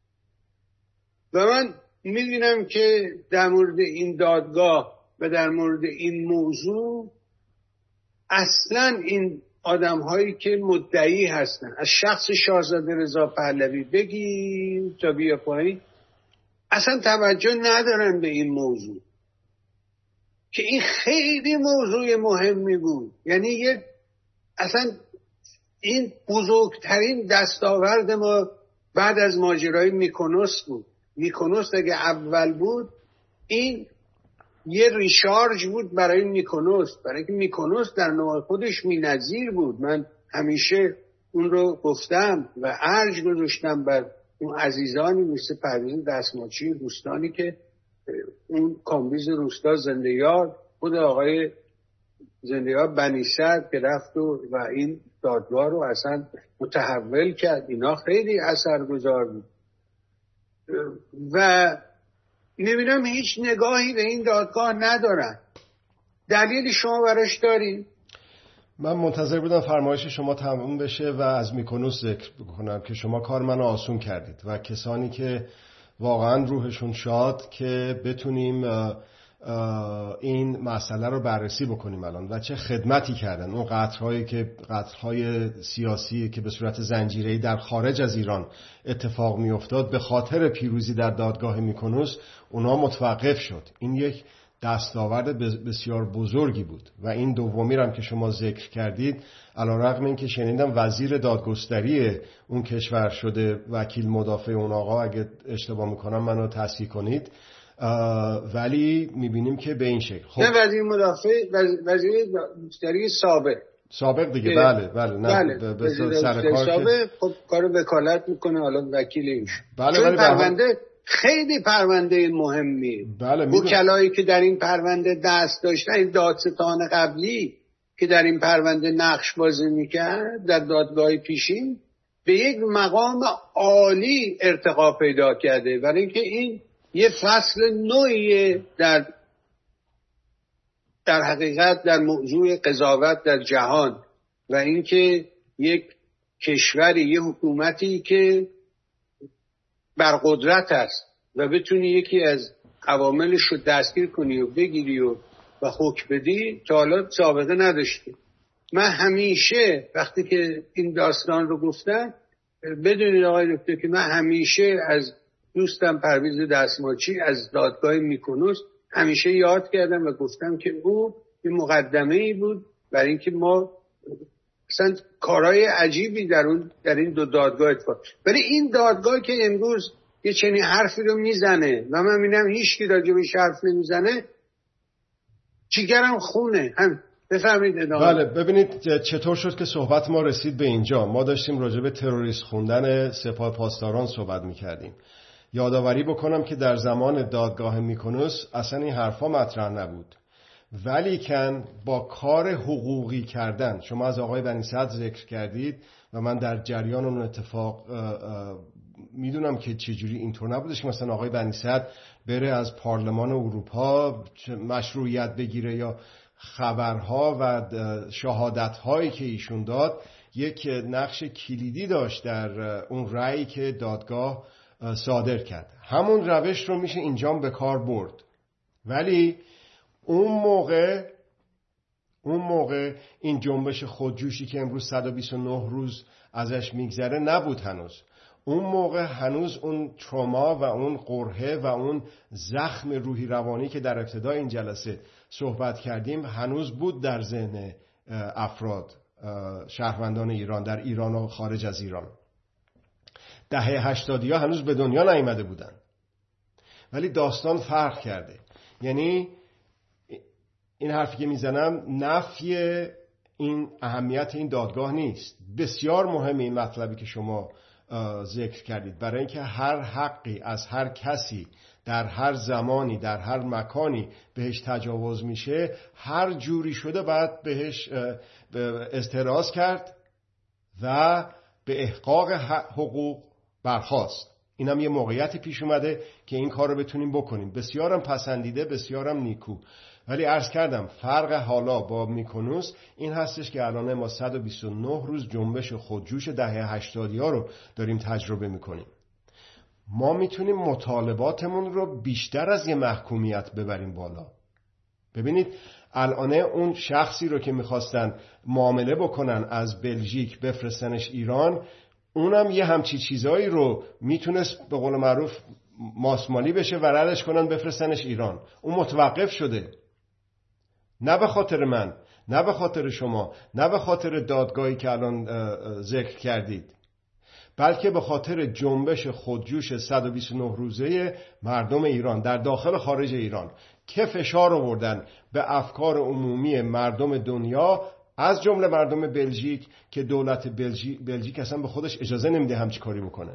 و من می‌بینم که در مورد این دادگاه و در مورد این موضوع اصلاً این آدم هایی که مدعی هستن، از شخص شاهزاده رضا پهلوی بگیم تا بیا پایین، اصلا توجه ندارن به این موضوع که این خیلی موضوع مهمی بود. یعنی یک اصلا این بزرگترین دستاورد ما بعد از ماجرای میکونوس بود. میکنوس اگه اول بود، این یه ریشارج بود برای میکنوس، برای اینکه میکنوس در نوع خودش بی‌نظیر بود. من همیشه اون رو گفتم و ارج گذاشتم بر اون عزیزانی مثل پرویز دستماچی، دوستانی که اون کامبیز روستا زنده یاد، خود آقای زنده یاد بنی صدر که رفت و, و این دادگاه رو اصلا متحول کرد، اینا خیلی اثرگذار بود و میبینم هیچ نگاهی به این دادگاه ندارن. دلیل شما براش دارین؟ من منتظر بودم فرمایش شما تموم بشه و از میکنوس ذکر بکنم که شما کار منو آسون کردید و کسانی که واقعا روحشون شاد که بتونیم این مسئله رو بررسی بکنیم الان و چه خدمتی کردن. اون قطرهایی که قطرهای سیاسی که به صورت زنجیره‌ای در خارج از ایران اتفاق می افتاد به خاطر پیروزی در دادگاه میکنوس اونا متوقف شد. این یک دستاورد بسیار بزرگی بود. و این دومی هم که شما ذکر کردید، علیرغم این که شنیدم وزیر دادگستری اون کشور شده وکیل مدافع اون آقا، اگه اشتباه میکنم منو تصحیح کنید، ولی میبینیم که به این شکل خب نه وزیر مدافع، وزیر دادگستری سابق سابق دیگه بله بله نه بله. به سر کار سابق خب کار وکالت میکنه، حالا وکیل ایش بله. چون بله پرونده بله. خیلی پرونده مهمی بله. وکلایی که در این پرونده دست داشتن، این دادستان قبلی که در این پرونده نقش بازی میکرد در دادگاه پیشین، به یک مقام عالی ارتقا پیدا کرده، برای اینکه این یه فصل نوعیه در در حقیقت در موضوع قضاوت در جهان و اینکه یک کشوری، یه حکومتی که بر قدرت است و بتونی یکی از عواملش رو دستگیر کنی و بگیری و و حکم بدی، تا حالا سابقه نداشتی. من همیشه وقتی که این داستان رو گفتم، بدونید آقای دکتر که من همیشه از دوستم پرویز دستماچی از دادگاه میکنوس همیشه یاد کردم و گفتم که او یه مقدمه ای بود برای اینکه ما اصلا کارهای عجیبی در اون در این دو دادگاه اتفاق. ولی این دادگاه که امروز یه چنین حرفی رو میزنه و من میبینم هیچ کی راجبش حرف نمیزنه، جیگرم خونه. هم بفهمید ادامه. بله ببینید چطور شد که صحبت ما رسید به اینجا. ما داشتیم راجب تروریست خوندن سپاه پاسداران صحبت میکردیم. یادآوری بکنم که در زمان دادگاه میکنوس اصلا این حرفا مطرح نبود، ولی کن با کار حقوقی کردن، شما از آقای بنی صدر ذکر کردید و من در جریان اون اتفاق میدونم که چجوری اینطور نبودش که مثلا آقای بنی صدر بره از پارلمان اروپا مشروعیت بگیره یا خبرها و شهادت‌هایی که ایشون داد یک نقش کلیدی داشت در اون رأیی که دادگاه صادر کرد. همون روش رو میشه اینجام به کار برد، ولی اون موقع اون موقع این جنبش خودجوشی که امروز صد و بیست و نه روز ازش میگذره نبود هنوز. اون موقع هنوز اون تروما و اون قرحه و اون زخم روحی روانی که در ابتدای این جلسه صحبت کردیم هنوز بود در ذهن افراد، شهروندان ایران در ایران و خارج از ایران. دهه هشتادی ها هنوز به دنیا نیامده بودن، ولی داستان فرق کرده. یعنی این حرفی که میزنم نفی این اهمیت این دادگاه نیست. بسیار مهمه این مطلبی که شما ذکر کردید، برای اینکه هر حقی از هر کسی در هر زمانی در هر مکانی بهش تجاوز میشه، هر جوری شده باید بهش اعتراض کرد و به احقاق حقوق برخاست. اینم یه موقعیتی پیش اومده که این کار رو بتونیم بکنیم. بسیارم پسندیده، بسیارم نیکو. ولی عرض کردم فرق حالا با میکنوس این هستش که الان ما صد و بیست و نه روز جنبش خودجوش دهه هشتادی ها رو داریم تجربه میکنیم. ما میتونیم مطالباتمون رو بیشتر از یه محکومیت ببریم بالا. ببینید الان اون شخصی رو که میخواستن معامله بکنن از بلژیک بفرستنش ایران، اونم یه همچی چیزایی رو میتونست به قول معروف ماسمالی بشه و ردش کنن بفرستنش ایران. اون متوقف شده، نه به خاطر من، نه به خاطر شما، نه به خاطر دادگاهی که الان ذکر کردید. بلکه به خاطر جنبش خودجوش صد و بیست و نه روزه مردم ایران در داخل خارج ایران که فشار آوردن به افکار عمومی مردم دنیا، از جمله مردم بلژیک که دولت بلژیک, بلژیک اصلا به خودش اجازه نمیده همچی کاری بکنه.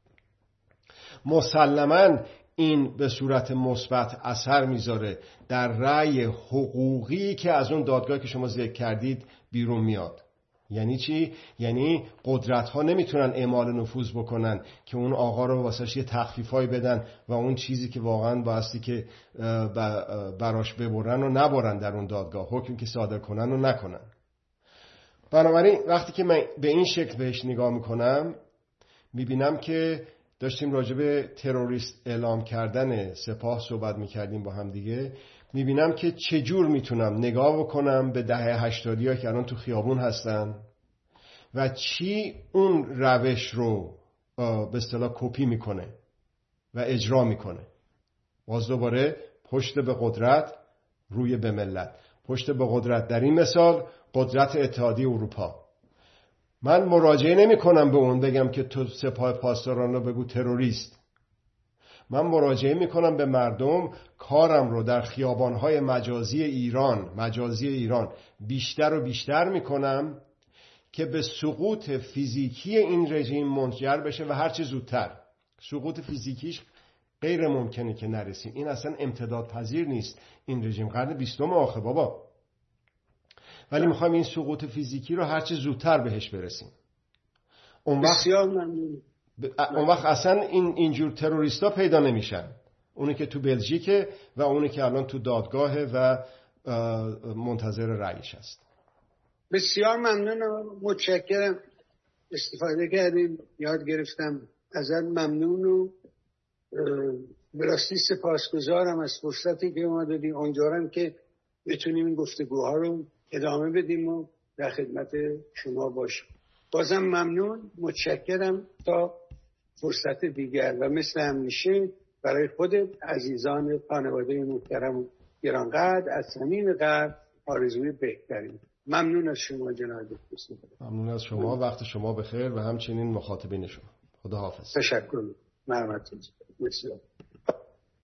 مسلماً این به صورت مثبت اثر میذاره در رأی حقوقی که از اون دادگاهی که شما ذکر کردید بیرون میاد. یعنی چی؟ یعنی قدرت ها نمیتونن اعمال نفوذ بکنن که اون آقا رو واسش یه تخفیفای بدن و اون چیزی که واقعا بایستی که براش ببرن و نبرن در اون دادگاه، حکمی که صادر کنن و نکنن. بنابراین وقتی که من به این شکل بهش نگاه میکنم، میبینم که داشتیم راجع به تروریست اعلام کردن سپاه صحبت میکردیم با هم دیگه، میبینم که چجور میتونم نگاه بکنم به دهه هشتادی ها که الان تو خیابون هستن و چی اون روش رو به اصطلاح کپی میکنه و اجرا میکنه. باز دوباره پشت به قدرت، روی به ملت. پشت به قدرت در این مثال قدرت اتحادیه اروپا. من مراجعه نمی کنم به اون بگم که تو سپاه پاسداران رو بگو تروریست. من مراجعه می کنم به مردم، کارم رو در خیابانهای مجازی ایران مجازی ایران بیشتر و بیشتر می کنم که به سقوط فیزیکی این رژیم منجر بشه و هرچه زودتر. سقوط فیزیکیش غیر ممکنه که نرسیم، این اصلا امتداد پذیر نیست. این رژیم قرن بیستم آخه بابا، ولی میخوایم این سقوط فیزیکی رو هرچه زودتر بهش برسیم. اون وقت اون وقت اصلا این اینجور تروریستا پیدا نمیشن، اونی که تو بلژیکه و اونی که الان تو دادگاهه و منتظر رأیش هست. بسیار ممنونم، متشکرم، استفاده کردیم، یاد گرفتم، ازت ممنون و به راستی سپاسگزارم از فرصتی که ما دادی، امیدوارم که بتونیم این گفتگوها رو ادامه بدیم و در خدمت شما باشیم. بازم ممنون، متشکرم. تا فرصت دیگر و مثل همیشه برای خودت، عزیزان، خانواده محترم و گرانقدر از صمیم قلب آرزوی بهترین. ممنون از شما جناب دکتر. ممنون از شما، وقت شما بخیر و همچنین مخاطبین شما. خدا حافظ. تشکر. مرحمت. بسیار